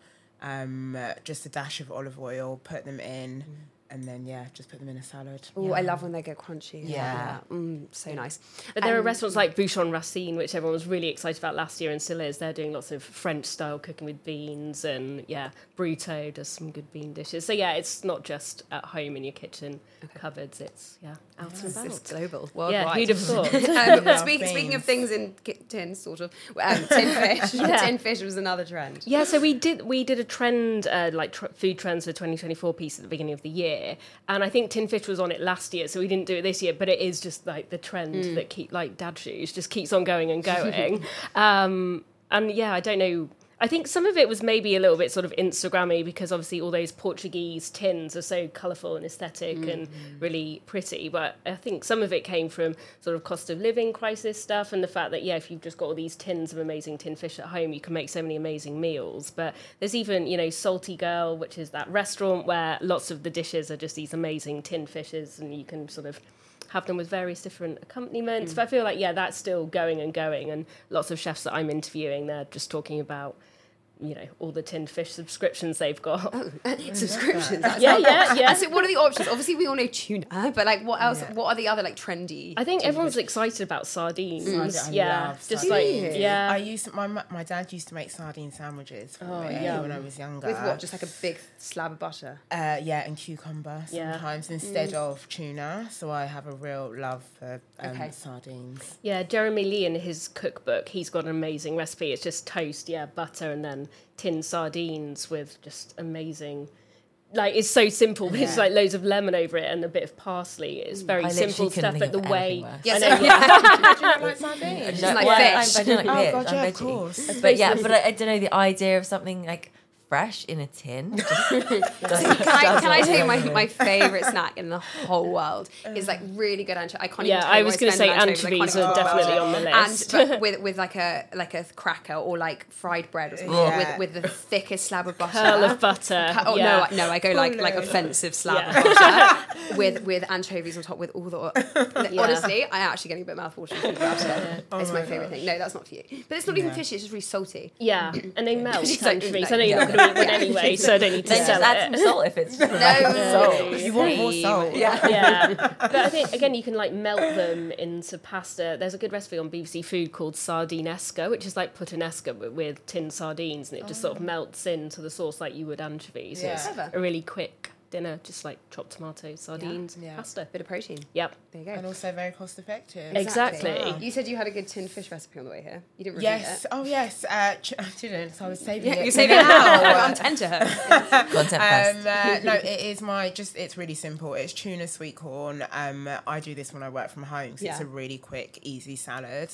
just a dash of olive oil, put them in, and then just put them in a salad. Oh, I love when they get crunchy. Yeah. So nice. But there are restaurants like Bouchon Racine, which everyone was really excited about last year and still is. They're doing lots of French-style cooking with beans, and Bruto does some good bean dishes. So it's not just at home in your kitchen cupboards. It's out and about. It's global, Yeah, worldwide. who'd have thought? Speaking of things in tins, sort of, tin fish. Tin fish was another trend. Yeah, so we did a trend food trends for 2024 piece at the beginning of the year, and I think tin fish was on it last year, so we didn't do it this year. But it is just like the trend that keep like dad shoes just keeps on going and going. And I don't know. I think some of it was maybe a little bit sort of Instagrammy because obviously all those Portuguese tins are so colourful and aesthetic and really pretty. But I think some of it came from sort of cost of living crisis stuff and the fact that, if you've just got all these tins of amazing tin fish at home, you can make so many amazing meals. But there's even, Salty Girl, which is that restaurant where lots of the dishes are just these amazing tin fishes and you can sort of have them with various different accompaniments. But I feel like, that's still going and going. And lots of chefs that I'm interviewing, they're just talking about, all the tinned fish subscriptions they've got. Subscriptions. Yeah. So what are the options? Obviously, we all know tuna, but like, what else? What are the other like trendy? I think everyone's excited about sardines. I love Just sardines. like, I used my dad used to make sardine sandwiches for me when I was younger. With what? Just like a big slab of butter. And cucumber sometimes instead of tuna. So I have a real love for sardines. Yeah, Jeremy Lee in his cookbook, he's got an amazing recipe. It's just toast, butter, and then tinned sardines with just amazing. Like, it's so simple, but it's like loads of lemon over it and a bit of parsley. It's very simple stuff, but the way. Yes, I know, Do you not like sardines? like fish. I don't like fish. God, I'm of veggie. course. But I don't know, the idea of something like fresh in a tin. Can I tell you my favourite snack in the whole world is like really good anchovy. I can't even tell you I was going to say anchovies are definitely on the list. And but with like a cracker or like fried bread or something with the thickest slab of butter. Curl of butter. No, I go like offensive slab of butter with anchovies on top with all the. Honestly, I'm actually getting a bit mouthwatering thinking about it. It's my favourite thing. No, that's not for you. But it's not even fishy. It's just really salty. Yeah, and they melt She's like, anchovies. no, I know you're not going to eat one anyway, so I don't need to Then just sell add it. some salt if it's No, You want more salt? Yeah, but I think again you can like melt them into pasta. There's a good recipe on BBC Food called sardinesca, which is like puttanesca with tinned sardines, and it just sort of melts into the sauce like you would anchovies. So it's a really quick dinner, just like chopped tomatoes, sardines, pasta. bit of protein. Yep. There you go. And also very cost effective. Exactly. You said you had a good tinned fish recipe on the way here. You didn't repeat Yes. it. Oh, yes. I didn't. So I was saving it. You're saving it now. I'm tender. content first. No, it is it's really simple. It's tuna sweet corn. I do this when I work from home because it's a really quick, easy salad.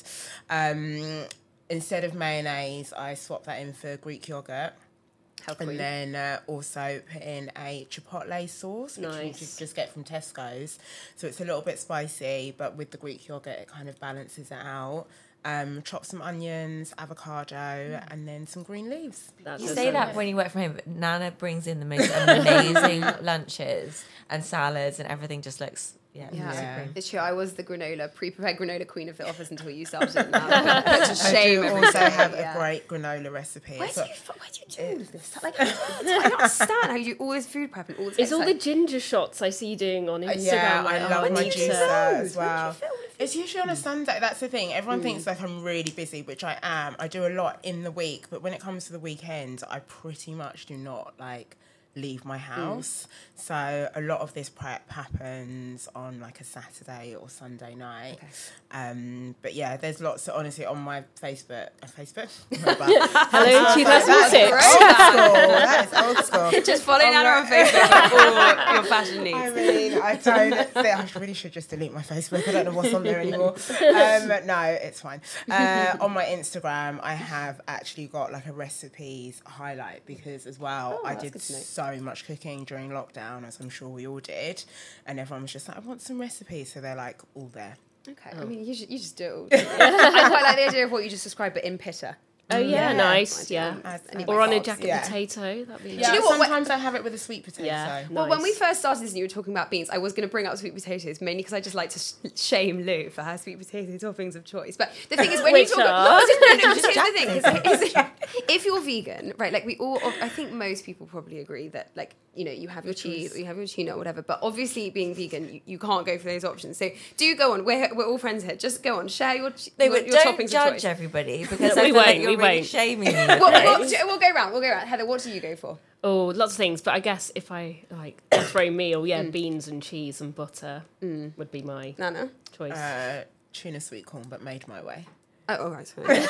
Instead of mayonnaise, I swap that in for Greek yogurt. And then also put in a chipotle sauce, which you just get from Tesco's. So it's a little bit spicy, but with the Greek yogurt, it kind of balances it out. Chop some onions, avocado, and then some green leaves. You say that when you work from home, but Nana brings in the most amazing lunches and salads and everything just looks, It's true. I was the pre-prepared granola queen of the office until you started it. Now. Put to shame. I do also have a great granola recipe. Where do you do this? Like, I don't understand how you do all this food prep and all this. It's all the ginger shots I see you doing on Instagram. Yeah, I love my do you juicer film? as well. It's usually on a Sunday. That's the thing. Everyone thinks like I'm really busy, which I am. I do a lot in the week, but when it comes to the weekend, I pretty much do not like leave my house. So a lot of this prep happens on like a Saturday or Sunday night. But yeah, there's lots of, honestly, on my Facebook. Hello, 2006. That is old school. Just following Anna on Facebook for all your fashion needs. I mean, I don't think I really should just delete my Facebook. I don't know what's on there anymore. No, it's fine. On my Instagram, I have actually got like a recipes highlight because as well, I did so much cooking during lockdown, as I'm sure we all did. And everyone was just like, I want some recipes. So they're like all there. Okay, I mean, you just do it all. I quite like the idea of what you just described, but in pitta. Oh yeah, nice. Yeah, or on a jacket Yeah. potato. That'd be Yeah, Do you know what? sometimes I have it with a sweet potato. Yeah. Well, when we first started this and you were talking about beans, I was going to bring up sweet potatoes, mainly because I just like to shame Lou for her sweet potato toppings of choice. But the thing is, when you talk about... Here's the thing. If you're vegan, right, like we all... I think most people probably agree that, like, you know, you have your cheese or you have your tuna or whatever, but obviously being vegan, you can't go for those options. So do go on. We're all friends here. Just go on. Share your Don't toppings judge of choice. everybody because We I feel won't, like you're we really won't. shaming me. We'll go around. Heather, what do you go for? Oh, lots of things. But I guess if I like a throw meal, beans and cheese and butter would be my Nana? choice. Tuna sweet corn, but made my way. Oh, all right.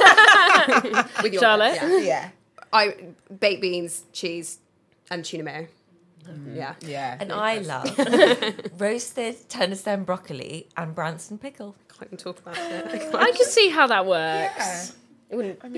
Sorry. With your Charlotte? Yeah. I baked beans, cheese, and tuna mayo. Yeah. Yeah. And I love roasted turnip stem broccoli and Branston pickle. I can talk about it. I can see how that works. Yeah. It wouldn't. It's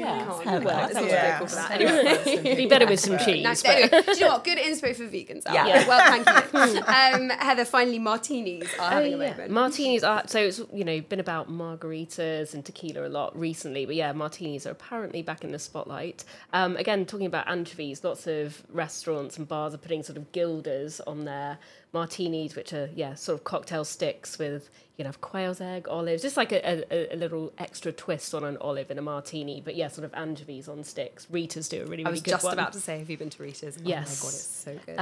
Yeah. difficult for that. Anyway. It'd be better with some cheese. Nice. but- Anyway, do you know what? Good inspo for vegans. Yeah. Yeah. Well, thank you. Heather, finally, martinis are having a moment. Martinis are, so it's, been about margaritas and tequila a lot recently, but yeah, martinis are apparently back in the spotlight. Again, talking about anchovies, lots of restaurants and bars are putting sort of gilders on their martinis, which are, sort of cocktail sticks with, you can have quail's egg, olives, just like a little extra twist on an olive in a martini, but yeah, sort of anchovies on sticks. Rita's do a really, really good one. I was just about to say, have you been to Rita's? Yes. Oh my God, it's so good.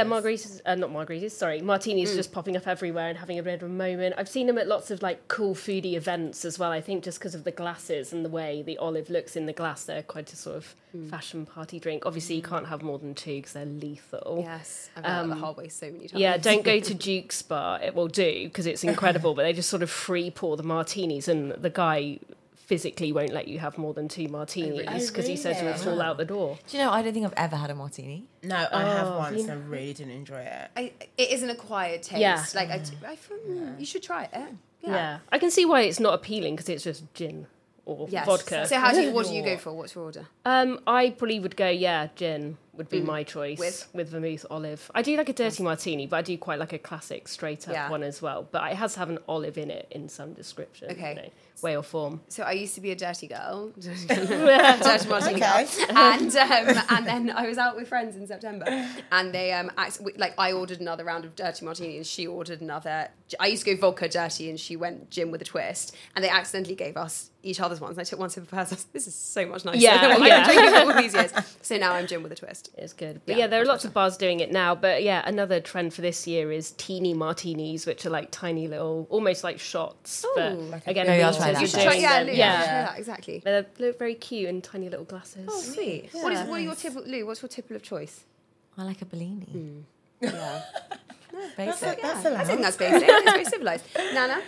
Martinis just popping up everywhere and having a bit of a moment. I've seen them at lots of like cool foodie events as well. I think just because of the glasses and the way the olive looks in the glass, they're quite a sort of fashion party drink. Obviously, you can't have more than two because they're lethal. Yes, I've heard the whole way so many times. Yeah, don't go to Duke's Bar. It will do because it's incredible, but they just sort of free pour the martinis, and the guy physically won't let you have more than two martinis because he says you'll fall out the door. Do you know, I don't think I've ever had a martini. No, I have once and I really didn't enjoy it. It is an acquired taste. Yeah. Like, you should try it. Yeah, I can see why it's not appealing because it's just gin or vodka. So what do you go for? What's your order? I probably would go, gin would be my choice with vermouth olive. I do like a dirty martini, but I do quite like a classic straight up one as well. But it has to have an olive in it in some description, way or form. So I used to be a dirty girl, dirty martini girl, and then I was out with friends in September, and they I ordered another round of dirty martini, and she ordered another. I used to go vodka dirty, and she went gin with a twist, and they accidentally gave us each other's ones. And I took one sip of hers. I was like, this is so much nicer than what I've been drinking for all these years. So now I'm gin with a twist. It's good. But yeah, there are lots of bars doing it now. But yeah, another trend for this year is teeny martinis, which are like tiny little, almost like shots. But again, I'll try that. You should try, exactly. They look very cute in tiny little glasses. Oh, sweet. Yeah. What are your Lou? What's your tipple of choice? I like a Bellini. Yeah. Basic. That's I think that's basic. It's very civilized. Nana?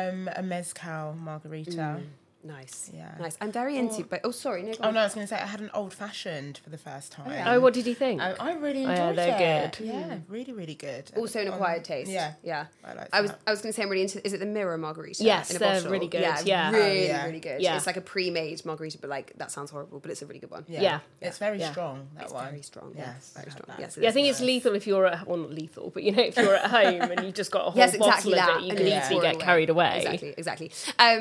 A mezcal margarita. Nice. Yeah. Nice. I'm very into, but sorry, no. I was going to say I had an old fashioned for the first time. Oh, what did you think? I really enjoyed they're it. good. Yeah, really, really good. Also an acquired taste. Yeah. I was going to say I'm really into. Is it the Mirror margarita? Yes, in a they're bottle? really good. Yeah, really good. Yeah. It's like a pre-made margarita, but like that sounds horrible, but it's a really good one. Yeah. It's very strong. That one. Very strong. Yes, very strong. Yes, I think it's lethal if you're at not lethal, but if you're at home and you've just got a whole bottle of it, you can easily get carried away. Exactly.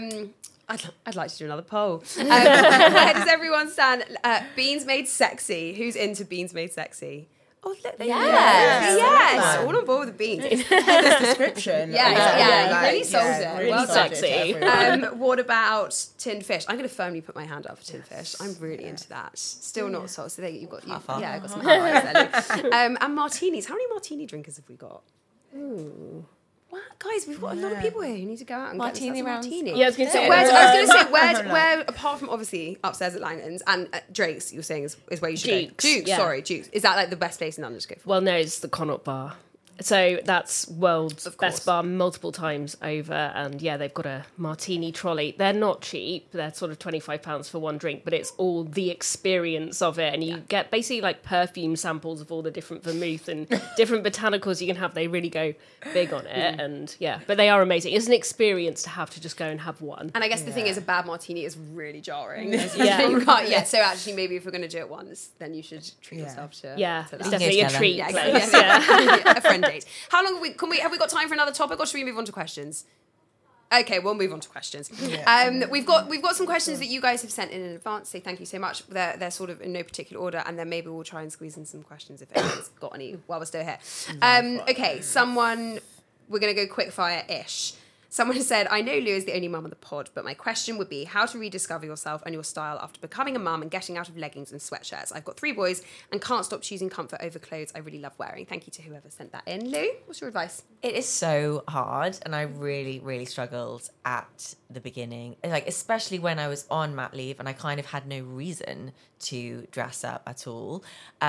I'd like to do another poll. Where does everyone stand? Beans made sexy. Who's into beans made sexy? Oh, look, yes. All on board with the beans. This description. You really sold it. Really Well sold sexy. it to everyone. What about tinned fish? I'm going to firmly put my hand up for tinned fish. I'm really into that. Still not sold. So there you've got I've got some high fives there. And martinis. How many martini drinkers have we got? What? Guys, we've got a lot of people here who need to go out and Martini get themselves a rounds. martini. Yeah, I was going to say. I was going to say, where apart from obviously upstairs at Langton's and Drake's, you're saying is where you should Duke's, go. Duke's, yeah. sorry, Duke's. Is that like the best place in London to go for? Well, no, it's the Connaught Bar. So that's world's Of course. best bar multiple times over. And yeah, they've got a martini trolley. They're not cheap. They're sort of £25 for one drink, but it's all the experience of it. And you get basically like perfume samples of all the different vermouth and different botanicals you can have. They really go big on it. And yeah, but they are amazing. It's an experience to have to just go and have one. And I guess the thing is, a bad martini is really jarring. Yeah. You can't, so actually, maybe if we're going to do it once, then you should treat yourself to Yeah, to it's that. definitely a together. treat Yeah, place. exactly. Yeah. A friend date. How long have we got time for another topic, or should we move on to questions? Okay, we'll move on to questions. We've got some questions that you guys have sent in advance. So thank you so much. They're sort of in no particular order, and then maybe we'll try and squeeze in some questions if anyone's got any while we're still here. Okay, we're going to go quick fire-ish. Someone said, I know Lou is the only mum on the pod, but my question would be how to rediscover yourself and your style after becoming a mum and getting out of leggings and sweatshirts. I've got 3 boys and can't stop choosing comfort over clothes I really love wearing. Thank you to whoever sent that in. Lou, what's your advice? It is so hard, and I really, really struggled at the beginning. Like, especially when I was on mat leave and I kind of had no reason to dress up at all.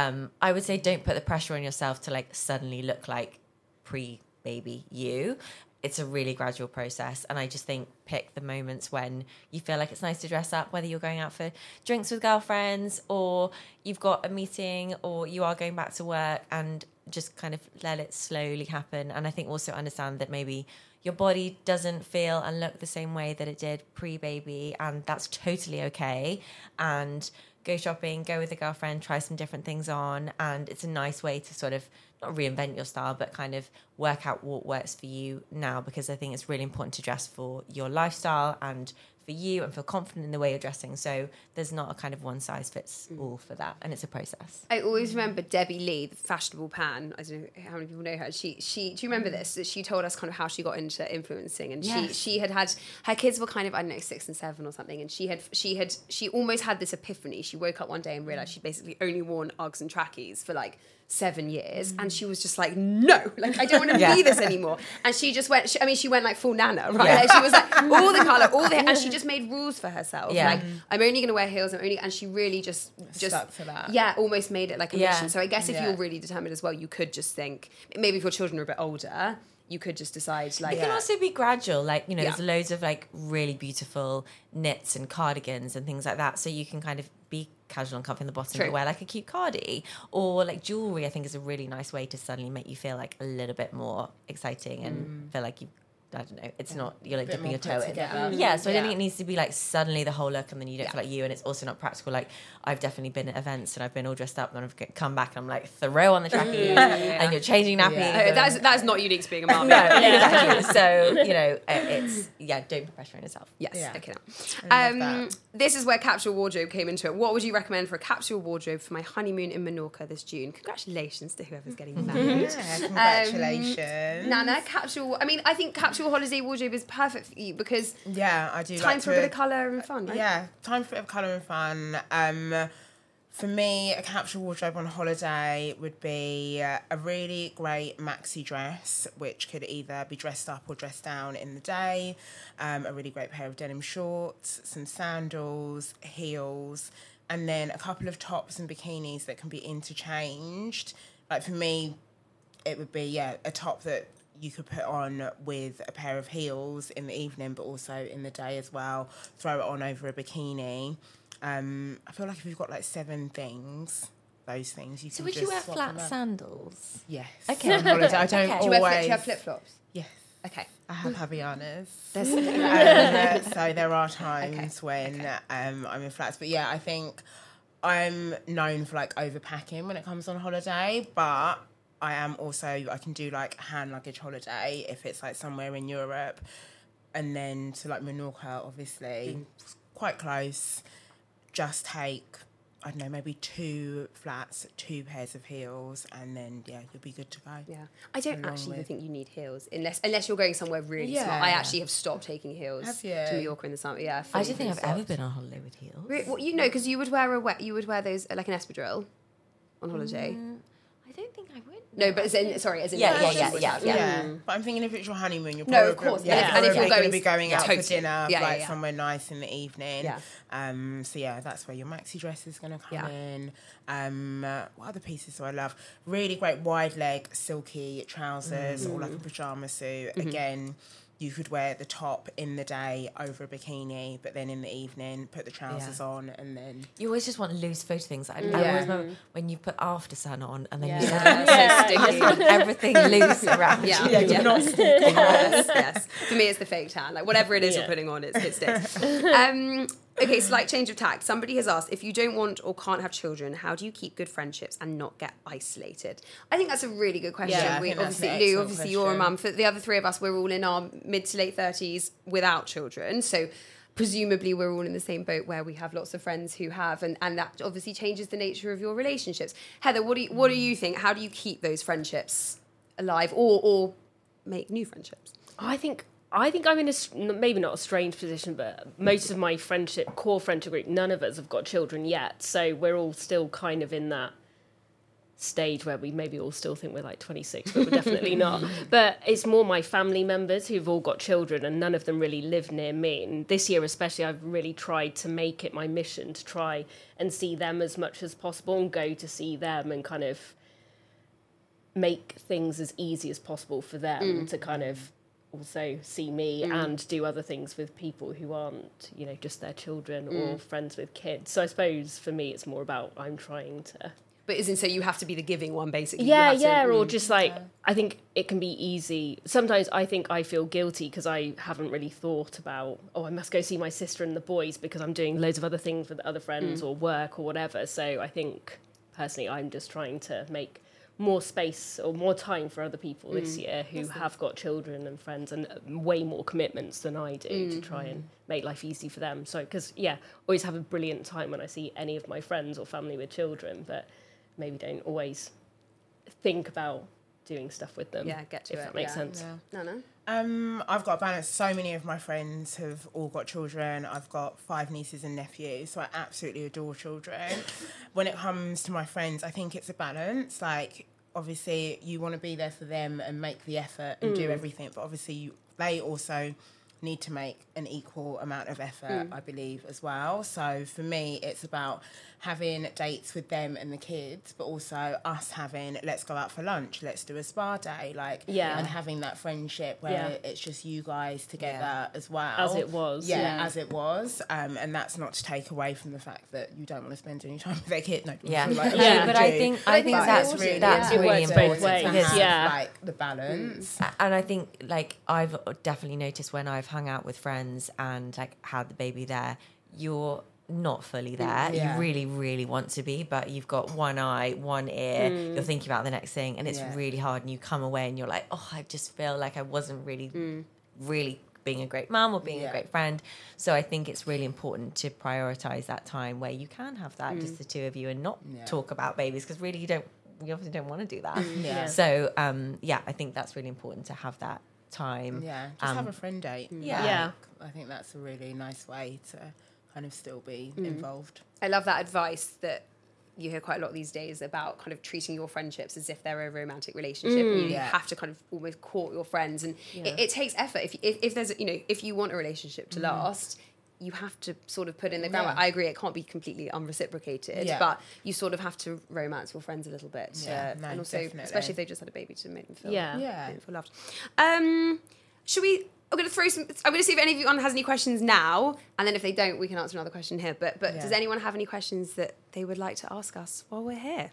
I would say don't put the pressure on yourself to like suddenly look like pre-baby you. It's a really gradual process, and I just think pick the moments when you feel like it's nice to dress up, whether you're going out for drinks with girlfriends or you've got a meeting or you are going back to work, and just kind of let it slowly happen. And I think also understand that maybe your body doesn't feel and look the same way that it did pre-baby, and that's totally okay. And go shopping, go with a girlfriend, try some different things on, and it's a nice way to sort of not reinvent your style, but kind of work out what works for you now, because I think it's really important to dress for your lifestyle and for you and feel confident in the way you're dressing. So there's not a kind of one size fits all for that, and it's a process. I always remember Debbie Lee, the fashionable pan. I don't know how many people know her. She do you remember this? That she told us kind of how she got into influencing, and Yes. she had her kids were kind of, I don't know, 6 and 7 or something, and she almost had this epiphany. She woke up one day and realized she'd basically only worn Uggs and trackies for like 7 years, and she was just like, no, like I don't want to be this anymore. And she just went. She went like full Nana, right? Yeah. Like, she was like all the color, and she just made rules for herself. Yeah. Like I'm only going to wear heels. And she really just Stuck to that. Yeah, almost made it like a Yeah. mission. So I guess if Yeah. you're really determined as well, you could just think maybe if your children are a bit older, you could just decide like It can also be gradual, like, you know, Yeah. there's loads of like really beautiful knits and cardigans and things like that. So you can kind of be casual and comfy in the bottom, True. but wear like a cute cardi. Or like jewelry, I think is a really nice way to suddenly make you feel like a little bit more exciting and feel like you, I don't know, it's not, you're like Bit dipping more your put toe in. together. Yeah, so I don't Yeah. think it needs to be like suddenly the whole look and then you don't feel like you, and it's also not practical. Like I've definitely been at events and I've been all dressed up and I've come back and I'm like, throw on the trackies and you're changing nappies. Yeah. and- that is not unique to being a mum. no, exactly. So, you know, it's, don't put pressure on yourself. Yes. Yeah. Okay. I love Now. that. This is where capsule wardrobe came into it. What would you recommend for a capsule wardrobe for my honeymoon in Menorca this June? Congratulations to whoever's getting married. Yeah, congratulations. Nana, capsule. I mean, I think capsule holiday wardrobe is perfect for you because Yeah, I do time like for a bit of colour and fun, right? Yeah, time for a bit of colour and fun. For me, a capsule wardrobe on holiday would be a really great maxi dress, which could either be dressed up or dressed down in the day, a really great pair of denim shorts, some sandals, heels, and then a couple of tops and bikinis that can be interchanged. Like for me, it would be, a top that you could put on with a pair of heels in the evening, but also in the day as well. Throw it on over a bikini. I feel like if you've got like 7 things, those things you So can would just you wear swap flat them out. sandals? Yes. Okay. On holiday. I don't Okay. Do always. you have flip flops? Yes. Okay. I have Havaianas. There's So there are times when I'm in flats. But yeah, I think I'm known for like overpacking when it comes on holiday, but I am also, I can do like hand luggage holiday if it's like somewhere in Europe. And then to like Menorca, obviously, it's quite close. Just take, I don't know, maybe 2 flats, 2 pairs of heels, and then, you'll be good to go. Yeah, I don't Along actually with- think you need heels unless you're going somewhere really smart. I actually have stopped taking heels Have you? to Mallorca in the summer. Yeah, I fully don't think I've stopped. ever been on holiday with heels. Well, you know, because you would wear those like an espadrille on holiday. I don't think I would. No, but as in Yeah. But I'm thinking if it's your honeymoon, you're No, probably, of course. and if you're going to be going out for totally. dinner, somewhere nice in the evening. Yeah. So that's where your maxi dress is going to come in. What other pieces do I love? Really great wide leg, silky trousers, or like a pajama suit. Again, you could wear the top in the day over a bikini, but then in the evening, put the trousers on, and then... You always just want loose photo things. I always remember when you put After Sun on, and then you just want everything loose around you. Yeah. Not yes. For me, it's the fake tan. Like, whatever it is you're putting on, it sticks. Okay, slight change of tack. Somebody has asked, if you don't want or can't have children, how do you keep good friendships and not get isolated? I think that's a really good question. Yeah, Lou, obviously you're a mum. For the other three of us, we're all in our mid to late 30s without children. So presumably we're all in the same boat where we have lots of friends who have, and that obviously changes the nature of your relationships. Heather, what do you think? How do you keep those friendships alive or make new friendships? I think I'm in maybe not a strange position, but most of my core friendship group, none of us have got children yet. So we're all still kind of in that stage where we maybe all still think we're like 26, but we're definitely not. But it's more my family members who've all got children, and none of them really live near me. And this year especially, I've really tried to make it my mission to try and see them as much as possible and go to see them and kind of make things as easy as possible for them to kind of also see me and do other things with people who aren't, just their children or friends with kids. So I suppose for me it's more about I'm trying to... But isn't so you have to be the giving one, basically? Or just like, I think it can be easy. Sometimes I think I feel guilty because I haven't really thought about, I must go see my sister and the boys because I'm doing loads of other things with other friends or work or whatever. So I think, personally, I'm just trying to make more space or more time for other people this year who have got children and friends and way more commitments than I do to try and make life easy for them. So, because, always have a brilliant time when I see any of my friends or family with children, but maybe don't always think about doing stuff with them. Yeah, get to if it. That makes sense. Yeah. No. I've got a balance. So many of my friends have all got children. I've got 5 nieces and nephews, so I absolutely adore children. When it comes to my friends, I think it's a balance. Like, obviously, you want to be there for them and make the effort and do everything, but obviously they also need to make an equal amount of effort, I believe, as well. So for me, it's about having dates with them and the kids, but also us having, let's go out for lunch, let's do a spa day, and having that friendship where it's just you guys together as well. As it was. As it was. And that's not to take away from the fact that you don't want to spend any time with their kid. No, but I think that's really important both ways. to have, the balance. And I think, I've definitely noticed when I've hung out with friends and, had the baby there, you're not fully there. You really, really want to be, but you've got one eye, one ear, you're thinking about the next thing, and it's really hard, and you come away and you're like, I just feel like I wasn't really being a great mum or being a great friend. So I think it's really important to prioritise that time where you can have that, just the two of you, and not talk about babies, because really you obviously don't want to do that. So I think that's really important to have that time. Just have a friend date. I think that's a really nice way to kind of still be involved. I love that advice that you hear quite a lot these days about kind of treating your friendships as if they're a romantic relationship. And you have to kind of almost court your friends, and it takes effort. If there's if you want a relationship to last, you have to sort of put in the groundwork. I agree, it can't be completely unreciprocated, but you sort of have to romance your friends a little bit, and also definitely. Especially if they just had a baby, to make them feel feel loved. Should we? I'm going to see if any of you has any questions now, and then if they don't, we can answer another question here. But does anyone have any questions that they would like to ask us while we're here?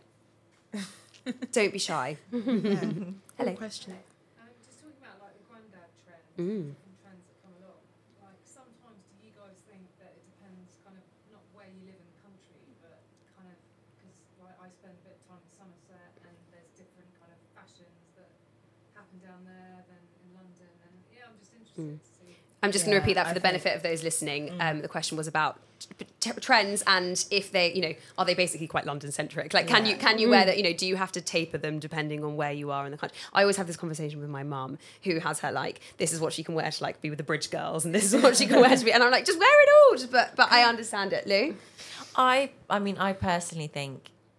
Don't be shy. Hello. Question. Just talking about the granddad trend, trends that come along. Sometimes do you guys think that it depends kind of not where you live in the country, but kind of because I spend a bit of time in Somerset, and there's different kind of fashions that happen down there than in London, and I'm just interested to see. I'm just going to repeat that for the benefit of those listening. The question was about trends, and if they, are they basically quite London centric? Can you wear that? Do you have to taper them depending on where you are in the country? I always have this conversation with my mum, who has her this is what she can wear to be with the Bridge Girls, and this is what she can wear to be, and I'm just wear it all. But I understand it, Lou. I mean, I personally think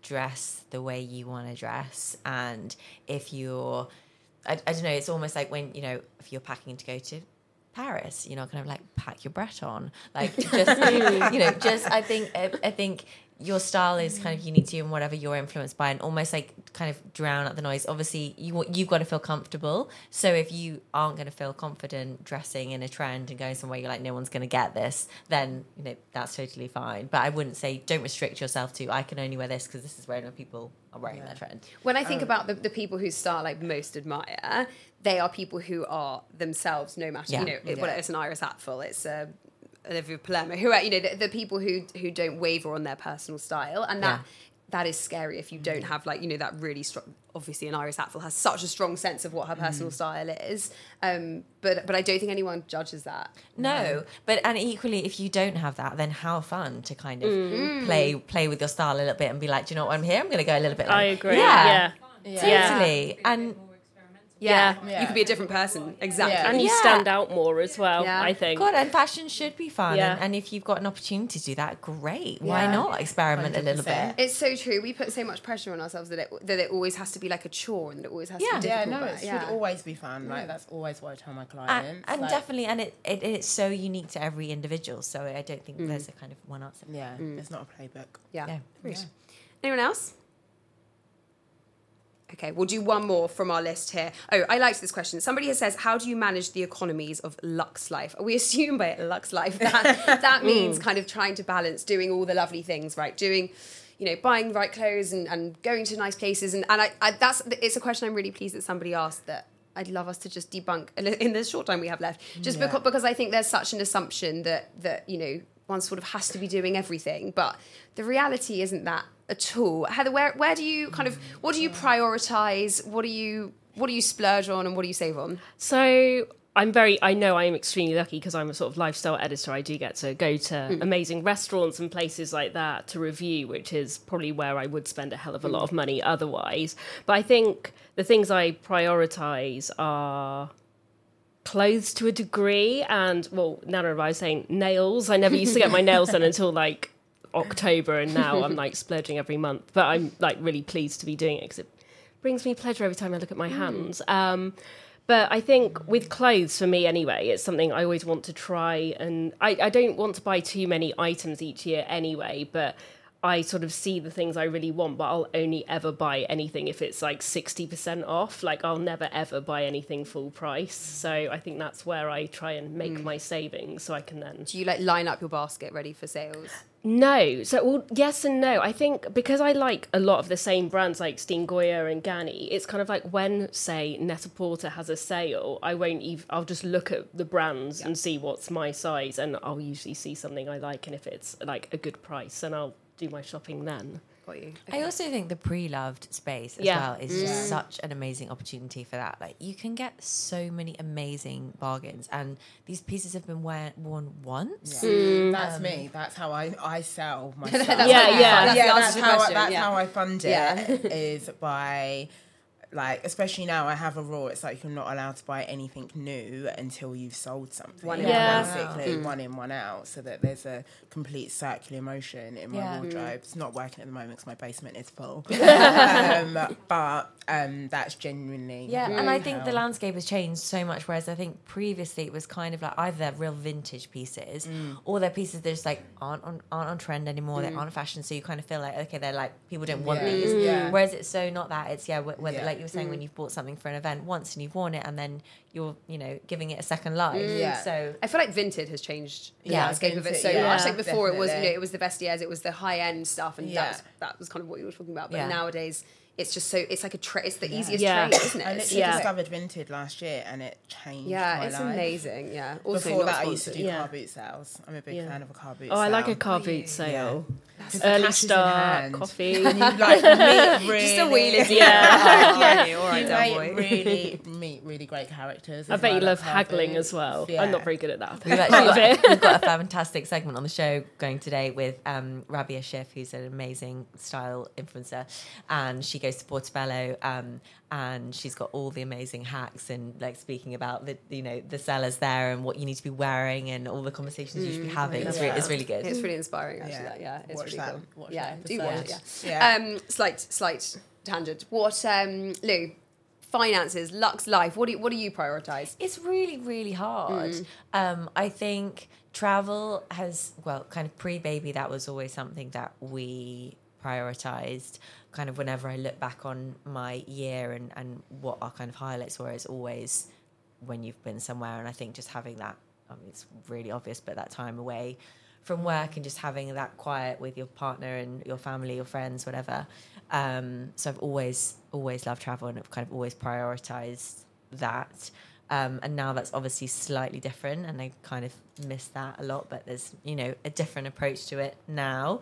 dress the way you want to dress. And if you're, I don't know, it's almost like when, if you're packing to go to Paris, you're not kind of like pack your Breton, like just I think your style is kind of unique to you and whatever you're influenced by, and almost like kind of drown out the noise. Obviously you've got to feel comfortable, so if you aren't going to feel confident dressing in a trend and going somewhere you're like, no one's going to get this, then that's totally fine. But I wouldn't say don't restrict yourself to, I can only wear this because this is where people are wearing that trend. When I think about the people whose style I most admire, they are people who are themselves, no matter, whether it's an Iris Apfel, it's Olivia Palermo, who are, the people who don't waver on their personal style. And that is scary if you don't have that really strong, obviously an Iris Apfel has such a strong sense of what her personal style is. But I don't think anyone judges that. No, and equally, if you don't have that, then how fun to kind of play with your style a little bit and be like, do you know what, I'm here, I'm going to go a little bit like... I agree. Yeah. Yeah. Totally. And... Yeah. You could be a different person. Exactly. Yeah. And you stand out more as well, I think. God, and fashion should be fun. Yeah. And if you've got an opportunity to do that, great. Why not experiment 100%. A little bit? It's so true. We put so much pressure on ourselves that it always has to be like a chore and that it always has to be difficult. It should always be fun. Like, that's always what I tell my clients. And definitely, and it's so unique to every individual. So I don't think there's a kind of one answer. Yeah, it's not a playbook. Yeah. Anyone else? Okay, we'll do one more from our list here. Oh, I liked this question. Somebody has says, how do you manage the economies of Lux Life? We assume by Lux Life that means kind of trying to balance doing all the lovely things, right? Doing, buying the right clothes and going to nice places. And it's a question I'm really pleased that somebody asked that I'd love us to just debunk in the short time we have left. Just because I think there's such an assumption that one sort of has to be doing everything. But the reality isn't that at all. Heather, where do you kind of, what do you prioritise? What do you splurge on and what do you save on? So I know I'm extremely lucky because I'm a sort of lifestyle editor. I do get to go to amazing restaurants and places like that to review, which is probably where I would spend a hell of a lot of money otherwise. But I think the things I prioritise are clothes to a degree, and Nana, I was saying nails. I never used to get my nails done until like October, and now I'm like splurging every month. But I'm like really pleased to be doing it because it brings me pleasure every time I look at my hands. But I think with clothes, for me anyway, it's something I always want to try, and I don't want to buy too many items each year anyway, but I sort of see the things I really want, but I'll only ever buy anything if it's like 60% off. Like, I'll never ever buy anything full price. So I think that's where I try and make my savings so I can then... Do you like line up your basket ready for sales? No. So, yes and no. I think because I like a lot of the same brands like Steen Goya and Ganni, it's kind of like when, say, Net-a-Porter has a sale, I'll just look at the brands and see what's my size, and I'll usually see something I like, and if it's like a good price, then I'll do my shopping then. Got you. Okay. I also think the pre-loved space as well is just such an amazing opportunity for that. Like, you can get so many amazing bargains, and these pieces have been worn once. That's me. That's how I sell my stuff. That's how I fund it is by... Like, especially now, I have a rule. It's like you're not allowed to buy anything new until you've sold something. Basically, one in, one out, so that there's a complete circular motion in my wardrobe. It's not working at the moment because my basement is full. But that's genuinely... and I think the landscape has changed so much, whereas I think previously it was kind of like either they're real vintage pieces or they're pieces that just like aren't on trend anymore, they aren't fashion, so you kind of feel like, okay, they're like, people don't want these. Whereas it's so not that. It's, whether like you were saying, when you've bought something for an event once and you've worn it and then you're, giving it a second life. So I feel like Vinted has changed the landscape of it so much. Like before it was, it was the vestiaires, it was the high end stuff, and that was kind of what you were talking about. But nowadays it's just so, it's like it's the easiest trade, isn't it? I literally discovered Vinted last year and it changed my life. It's amazing. Also, before that I used to do car boot sales. I'm a big fan of a car boot sale. I like a car boot sale. Early start, coffee. And you like meet really... Just a wheelie. You meet really great characters. I bet you love haggling as well. Yeah. I'm not very good at that. We've got a fantastic segment on the show going today with Rabia Schiff, who's an amazing style influencer, and she goes to Portobello and she's got all the amazing hacks and like speaking about the sellers there and what you need to be wearing and all the conversations you should be having. It's really good. It's really inspiring, actually. It's really that. cool. Watch Yeah, that do watch episode. it. Yeah. Slight tangent. What, Lou? Finances, Lux life. What do you prioritize? It's really, really hard. I think travel has, kind of pre-baby, that was always something that we prioritized. Kind of whenever I look back on my year and what our kind of highlights were, it's always when you've been somewhere. And I think just having that, I mean, it's really obvious, but that time away from work and just having that quiet with your partner and your family, your friends, whatever. So I've always loved travel and I've kind of always prioritized that. And now that's obviously slightly different and I kind of miss that a lot, but there's, a different approach to it now.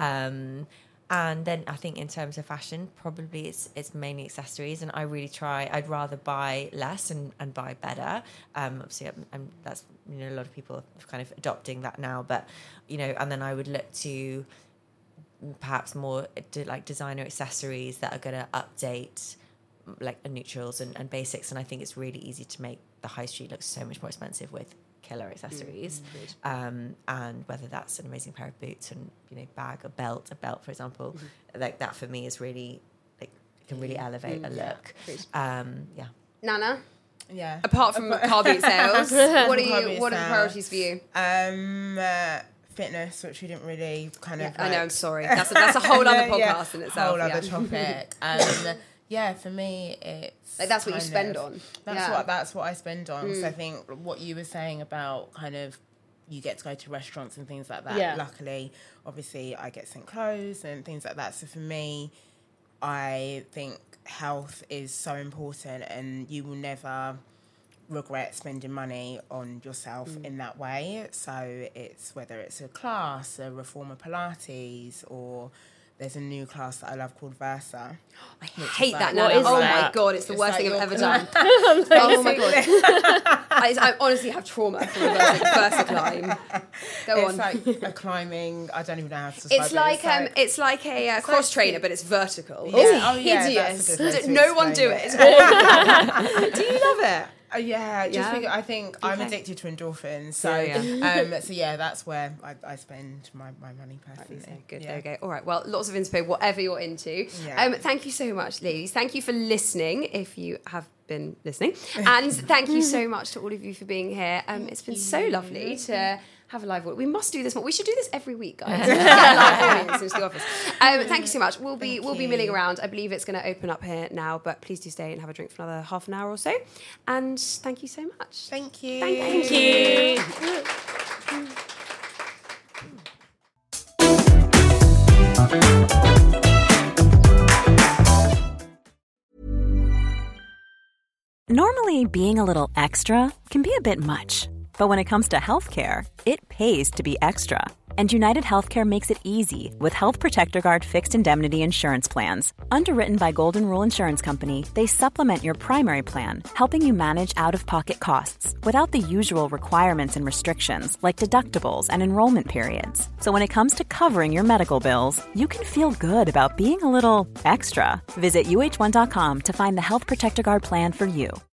And then I think in terms of fashion, probably it's mainly accessories, and I really try. I'd rather buy less and buy better. Obviously, that's a lot of people are kind of adopting that now. But and then I would look to perhaps more like designer accessories that are going to update like neutrals and basics. And I think it's really easy to make the high street look so much more expensive with killer accessories, and whether that's an amazing pair of boots and bag, a belt for example, like that for me is really like can really elevate a look. Nana, yeah. Apart from car boot sales, what are the priorities for you? Fitness, which we didn't really kind of. I know. I'm sorry. That's a whole other podcast in itself. Whole other topic. Yeah, for me, it's like that's what you spend on. That's what I spend on. So I think what you were saying about kind of you get to go to restaurants and things like that. Yeah. Luckily, obviously, I get sent clothes and things like that. So for me, I think health is so important, and you will never regret spending money on yourself in that way. So it's whether it's a class, a Reformer Pilates, or there's a new class that I love called Versa. I hate that now. What is oh that? my God, it's the worst thing I've ever done. Oh my God. I honestly have trauma from Versa climb. Go on. It's like a climbing, I don't even know how to describe it. It's like a cross trainer, but it's vertical. Yeah. It's Oh, yeah, hideous. that's a good way to No one explain do it. it. Do you love it? I think I'm addicted to endorphins. So, that's where I spend my money personally. Good, there we go. All right, well, lots of inspo, whatever you're into. Yeah. Thank you so much, ladies. Thank you for listening, if you have been listening. And thank you so much to all of you for being here. It's been so lovely to have a live audience. We must do this more. We should do this every week, guys. Get a live audience into the office. Thank you so much. We'll be milling around. I believe it's going to open up here now, but please do stay and have a drink for another half an hour or so. And thank you so much. Thank you. Thank you. Normally, being a little extra can be a bit much. But when it comes to healthcare, it pays to be extra. And United Healthcare makes it easy with Health Protector Guard fixed indemnity insurance plans. Underwritten by Golden Rule Insurance Company, they supplement your primary plan, helping you manage out-of-pocket costs without the usual requirements and restrictions like deductibles and enrollment periods. So when it comes to covering your medical bills, you can feel good about being a little extra. Visit UH1.com to find the Health Protector Guard plan for you.